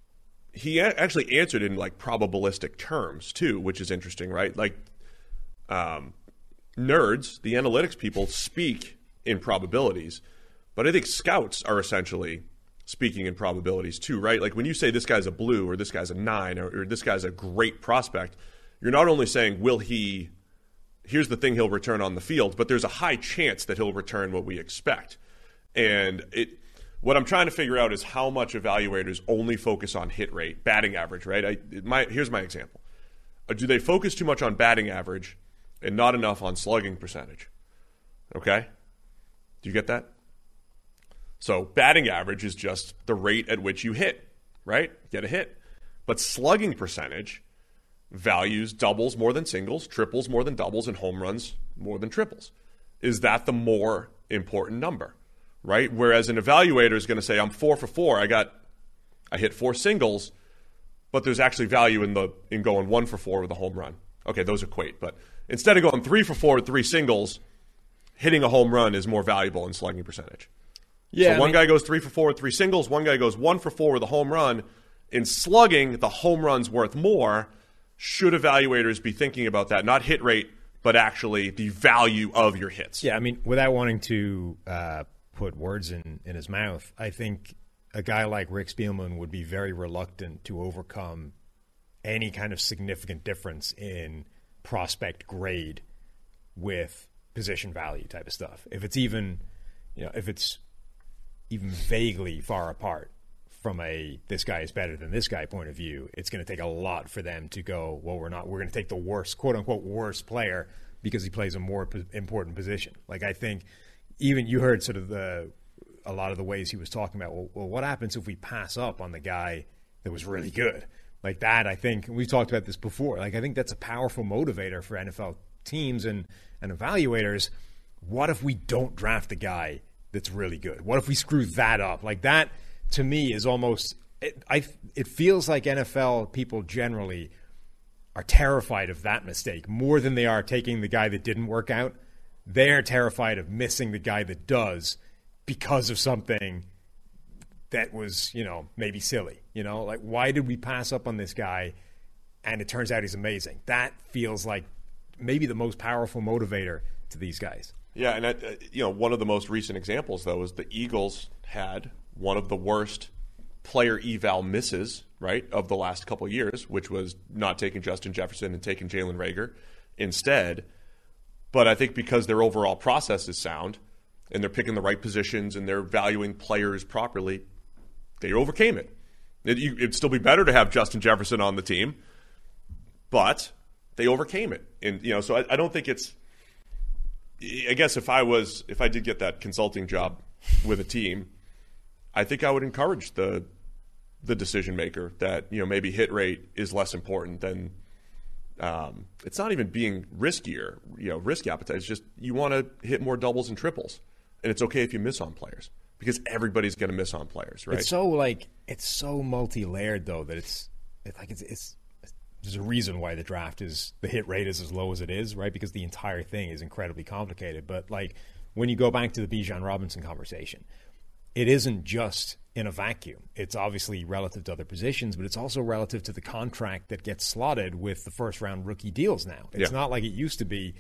Speaker 6: He a- actually answered in like probabilistic terms too, which is interesting, right? Like, um, nerds, the analytics people, speak in probabilities, but I think scouts are essentially speaking in probabilities too, right? Like when you say this guy's a blue or this guy's a nine or, or this guy's a great prospect, you're not only saying will he. Here's the thing he'll return on the field, but there's a high chance that he'll return what we expect. And it, what I'm trying to figure out is how much evaluators only focus on hit rate, batting average, right? I, my, here's my example. Do they focus too much on batting average and not enough on slugging percentage? Okay? Do you get that? So batting average is just the rate at which you hit, right? Get a hit. But slugging percentage values doubles more than singles, triples more than doubles, and home runs more than triples. Is that the more important number, right? Whereas an evaluator is going to say, I'm four for four. I got, I hit four singles, but there's actually value in the in going one for four with a home run. Okay, those equate. But instead of going three for four with three singles, hitting a home run is more valuable in slugging percentage.
Speaker 7: Yeah,
Speaker 6: so
Speaker 7: I
Speaker 6: one
Speaker 7: mean,
Speaker 6: guy goes three for four with three singles. One guy goes one for four with a home run. In slugging, the home run's worth more. Should evaluators be thinking about that? Not hit rate, but actually the value of your hits.
Speaker 7: Yeah, I mean, without wanting to uh, put words in, in his mouth, I think a guy like Rick Spielman would be very reluctant to overcome any kind of significant difference in prospect grade with position value type of stuff. If it's even, you know, if it's even vaguely far apart from a this guy is better than this guy point of view, it's going to take a lot for them to go, well, we're not, we're going to take the worst, quote unquote, worst player because he plays a more po- important position. Like, I think even you heard sort of the, a lot of the ways he was talking about, well, well, what happens if we pass up on the guy that was really good? Like that, I think, we've talked about this before, like I think that's a powerful motivator for N F L teams and, and evaluators. What if we don't draft the guy that's really good? What if we screw that up? Like that, to me, is almost it, I, it feels like N F L people generally are terrified of that mistake more than they are taking the guy that didn't work out. They're terrified of missing the guy that does because of something that was, you know, maybe silly. You know, like, why did we pass up on this guy and it turns out he's amazing? That feels like maybe the most powerful motivator to these guys.
Speaker 6: Yeah, and uh, you know, one of the most recent examples, though, is the Eagles had one of the worst player eval misses, right, of the last couple of years, which was not taking Justin Jefferson and taking Jalen Reagor instead. But I think because their overall process is sound and they're picking the right positions and they're valuing players properly, they overcame it. it you, it'd still be better to have Justin Jefferson on the team, but they overcame it. And, you know, so I, I don't think it's – I guess if I was – if I did get that consulting job with a team, I think I would encourage the the decision maker that, you know, maybe hit rate is less important than um, it's not even being riskier, you know, risk appetite. It's just you want to hit more doubles and triples, and it's okay if you miss on players because everybody's going to miss on players, right?
Speaker 7: It's so like it's so multi-layered though that it's it's like it's it's there's a reason why the draft is the hit rate is as low as it is, right? Because the entire thing is incredibly complicated. But like when you go back to the Bijan Robinson conversation, it isn't just in a vacuum. It's obviously relative to other positions, but it's also relative to the contract that gets slotted with the first-round rookie deals now. It's
Speaker 6: yeah.
Speaker 7: not like it used to be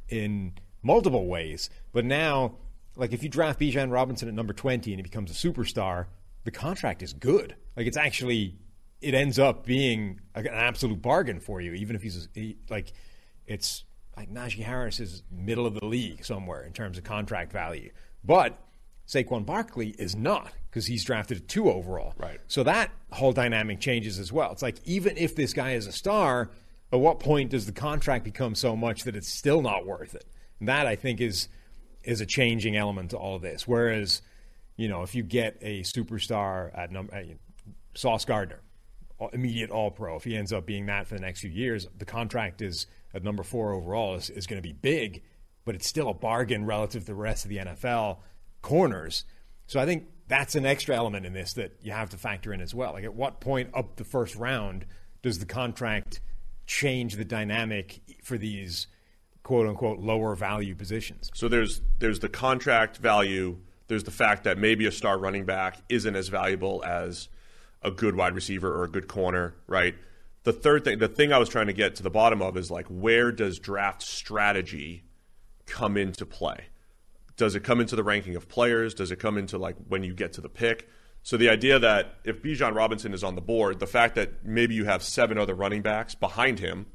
Speaker 7: in multiple ways. But now, like if you draft Bijan Robinson at number twenty and he becomes a superstar, the contract is good. Like it's actually, it ends up being an absolute bargain for you, even if he's he, like, it's like Najee Harris is middle of the league somewhere in terms of contract value. But Saquon Barkley is not because he's drafted at two overall.
Speaker 6: Right.
Speaker 7: So that whole dynamic changes as well. It's like even if this guy is a star, at what point does the contract become so much that it's still not worth it? And that, I think, is is a changing element to all of this. Whereas, you know, if you get a superstar at number uh, Sauce Gardner, immediate All-Pro, if he ends up being that for the next few years, the contract is at number four overall is, is going to be big, but it's still a bargain relative to the rest of the N F L corners. So I think that's an extra element in this that you have to factor in as well. Like at what point up the first round does the contract change the dynamic for these quote-unquote lower value positions?
Speaker 6: So there's there's the contract value. There's the fact that maybe a star running back isn't as valuable as a good wide receiver or a good corner, right? The third thing, the thing I was trying to get to the bottom of is like, where does draft strategy come into play? Does it come into the ranking of players? Does it come into like when you get to the pick? So the idea that if Bijan Robinson is on the board, the fact that maybe you have seven other running backs behind him,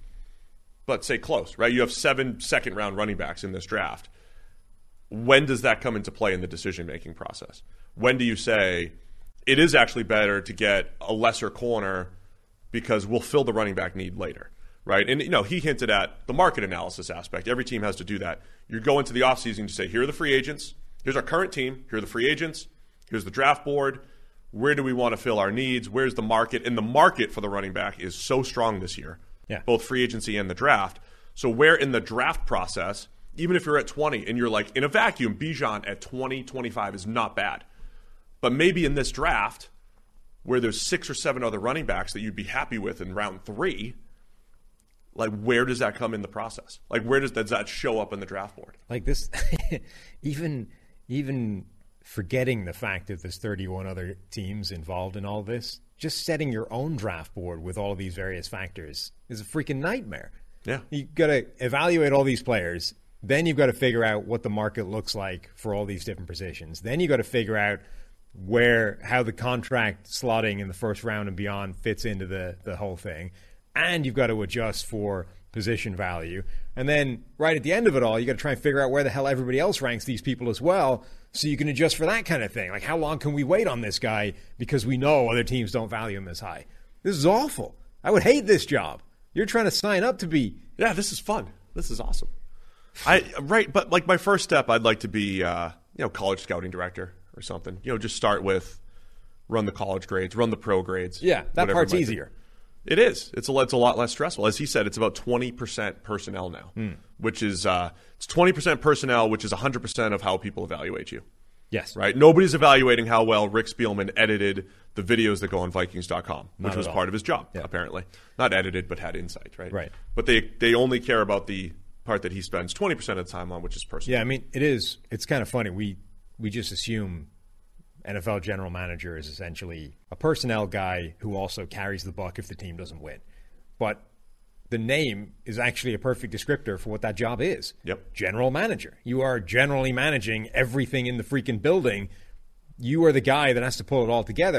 Speaker 6: but say close, right? You have seven second round running backs in this draft. When does that come into play in the decision-making process? When do you say it is actually better to get a lesser corner because we'll fill the running back need later? Right. And, you know, he hinted at the market analysis aspect. Every team has to do that. You go into the offseason to say, here are the free agents. Here's our current team. Here are the free agents. Here's the draft board. Where do we want to fill our needs? Where's the market? And the market for the running back is so strong this year,
Speaker 7: yeah.
Speaker 6: both free agency and the draft. So where in the draft process, even if you're at twenty and you're like, in a vacuum, Bijan at twenty, twenty-five is not bad. But maybe in this draft, where there's six or seven other running backs that you'd be happy with in round three, like, where does that come in the process? Like, where does, does that show up in the draft board?
Speaker 7: Like this, even even forgetting the fact that there's thirty-one other teams involved in all this, just setting your own draft board with all of these various factors is a freaking nightmare.
Speaker 6: Yeah.
Speaker 7: You've got to evaluate all these players. Then you've got to figure out what the market looks like for all these different positions. Then you've got to figure out where how the contract slotting in the first round and beyond fits into the, the whole thing. And you've got to adjust for position value. And then right at the end of it all, you got to try and figure out where the hell everybody else ranks these people as well, so you can adjust for that kind of thing. Like, how long can we wait on this guy because we know other teams don't value him as high? This is awful. I would hate this job. You're trying to sign up to be...
Speaker 6: Yeah, this is fun. This is awesome. I right, but like my first step, I'd like to be, uh, you know, college scouting director or something. You know, just start with run the college grades, run the pro grades.
Speaker 7: Yeah, that part's easier.
Speaker 6: Be. It is. It's a, it's a lot less stressful. As he said, it's about twenty percent personnel now,
Speaker 7: mm.
Speaker 6: which is uh, it's twenty percent personnel, which is one hundred percent of how people evaluate you.
Speaker 7: Yes.
Speaker 6: Right? Nobody's evaluating how well Rick Spielman edited the videos that go on Vikings dot com, which was part of his job, yeah. apparently. Not edited, but had insight, right?
Speaker 7: Right.
Speaker 6: But they, they only care about the part that he spends twenty percent of the time on, which is personal.
Speaker 7: Yeah, I mean, it is. It's kind of funny. We we just assume N F L general manager is essentially a personnel guy who also carries the buck if the team doesn't win. But the name is actually a perfect descriptor for what that job is.
Speaker 6: Yep.
Speaker 7: General manager. You are generally managing everything in the freaking building. You are the guy that has to pull it all together.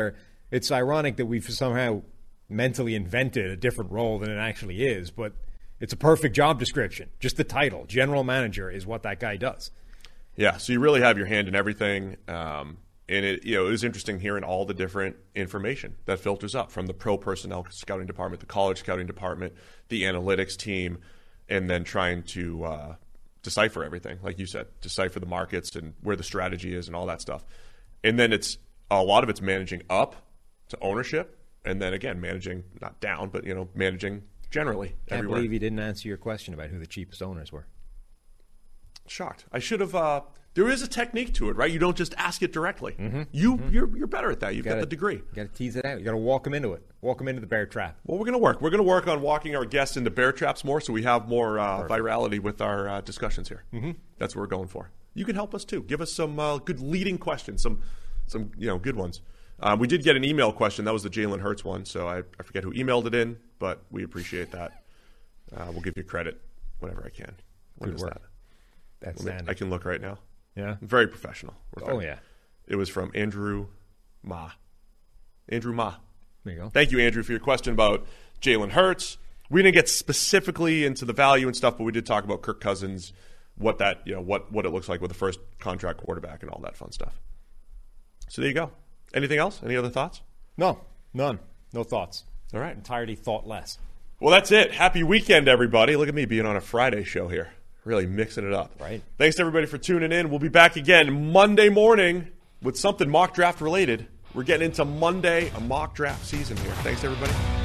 Speaker 7: It's ironic that we've somehow mentally invented a different role than it actually is, but it's a perfect job description. Just the title, general manager, is what that guy does.
Speaker 6: Yeah, so you really have your hand in everything. Um, and it, you know, it was interesting hearing all the different information that filters up from the pro personnel scouting department, the college scouting department, the analytics team, and then trying to uh, decipher everything, like you said, decipher the markets and where the strategy is and all that stuff. And then it's a lot of it's managing up to ownership, and then again managing not down, but you know managing generally.
Speaker 7: Can't
Speaker 6: everywhere.
Speaker 7: believe you didn't answer your question about who the cheapest owners were.
Speaker 6: Shocked. I should have. Uh, there is a technique to it, right? You don't just ask it directly.
Speaker 7: Mm-hmm.
Speaker 6: You
Speaker 7: mm-hmm.
Speaker 6: you're you're better at that. You've
Speaker 7: you gotta,
Speaker 6: got the degree.
Speaker 7: You got to tease it out. You got to walk them into it. Walk them into the bear trap.
Speaker 6: Well, we're going to work. We're going to work on walking our guests into bear traps more, so we have more uh, virality with our uh, discussions here.
Speaker 7: Mm-hmm.
Speaker 6: That's what we're going for. You can help us too. Give us some uh, good leading questions. Some some you know good ones. Uh, we did get an email question. That was the Jalen Hurts one, so I, I forget who emailed it in, but we appreciate that. Uh, we'll give you credit whenever I can. When
Speaker 7: Good
Speaker 6: is
Speaker 7: work.
Speaker 6: that?
Speaker 7: That's
Speaker 6: me, I can look right now.
Speaker 7: Yeah.
Speaker 6: Very professional. We're
Speaker 7: Oh,
Speaker 6: very,
Speaker 7: yeah.
Speaker 6: It was from Andrew Ma. Andrew Ma.
Speaker 7: There you go.
Speaker 6: Thank you, Andrew, for your question about Jalen Hurts. We didn't get specifically into the value and stuff, but we did talk about Kirk Cousins, what that, you know, what, what it looks like with the first contract quarterback and all that fun stuff. So there you go. Anything else? Any other thoughts?
Speaker 7: No, none. No thoughts.
Speaker 6: All right.
Speaker 7: Entirety thoughtless.
Speaker 6: Well, that's it. Happy weekend, everybody. Look at me being on a Friday show here. Really mixing it up.
Speaker 7: Right.
Speaker 6: Thanks to everybody for tuning in. We'll be back again Monday morning with something mock draft related. We're getting into Monday, a mock draft season here. Thanks, everybody.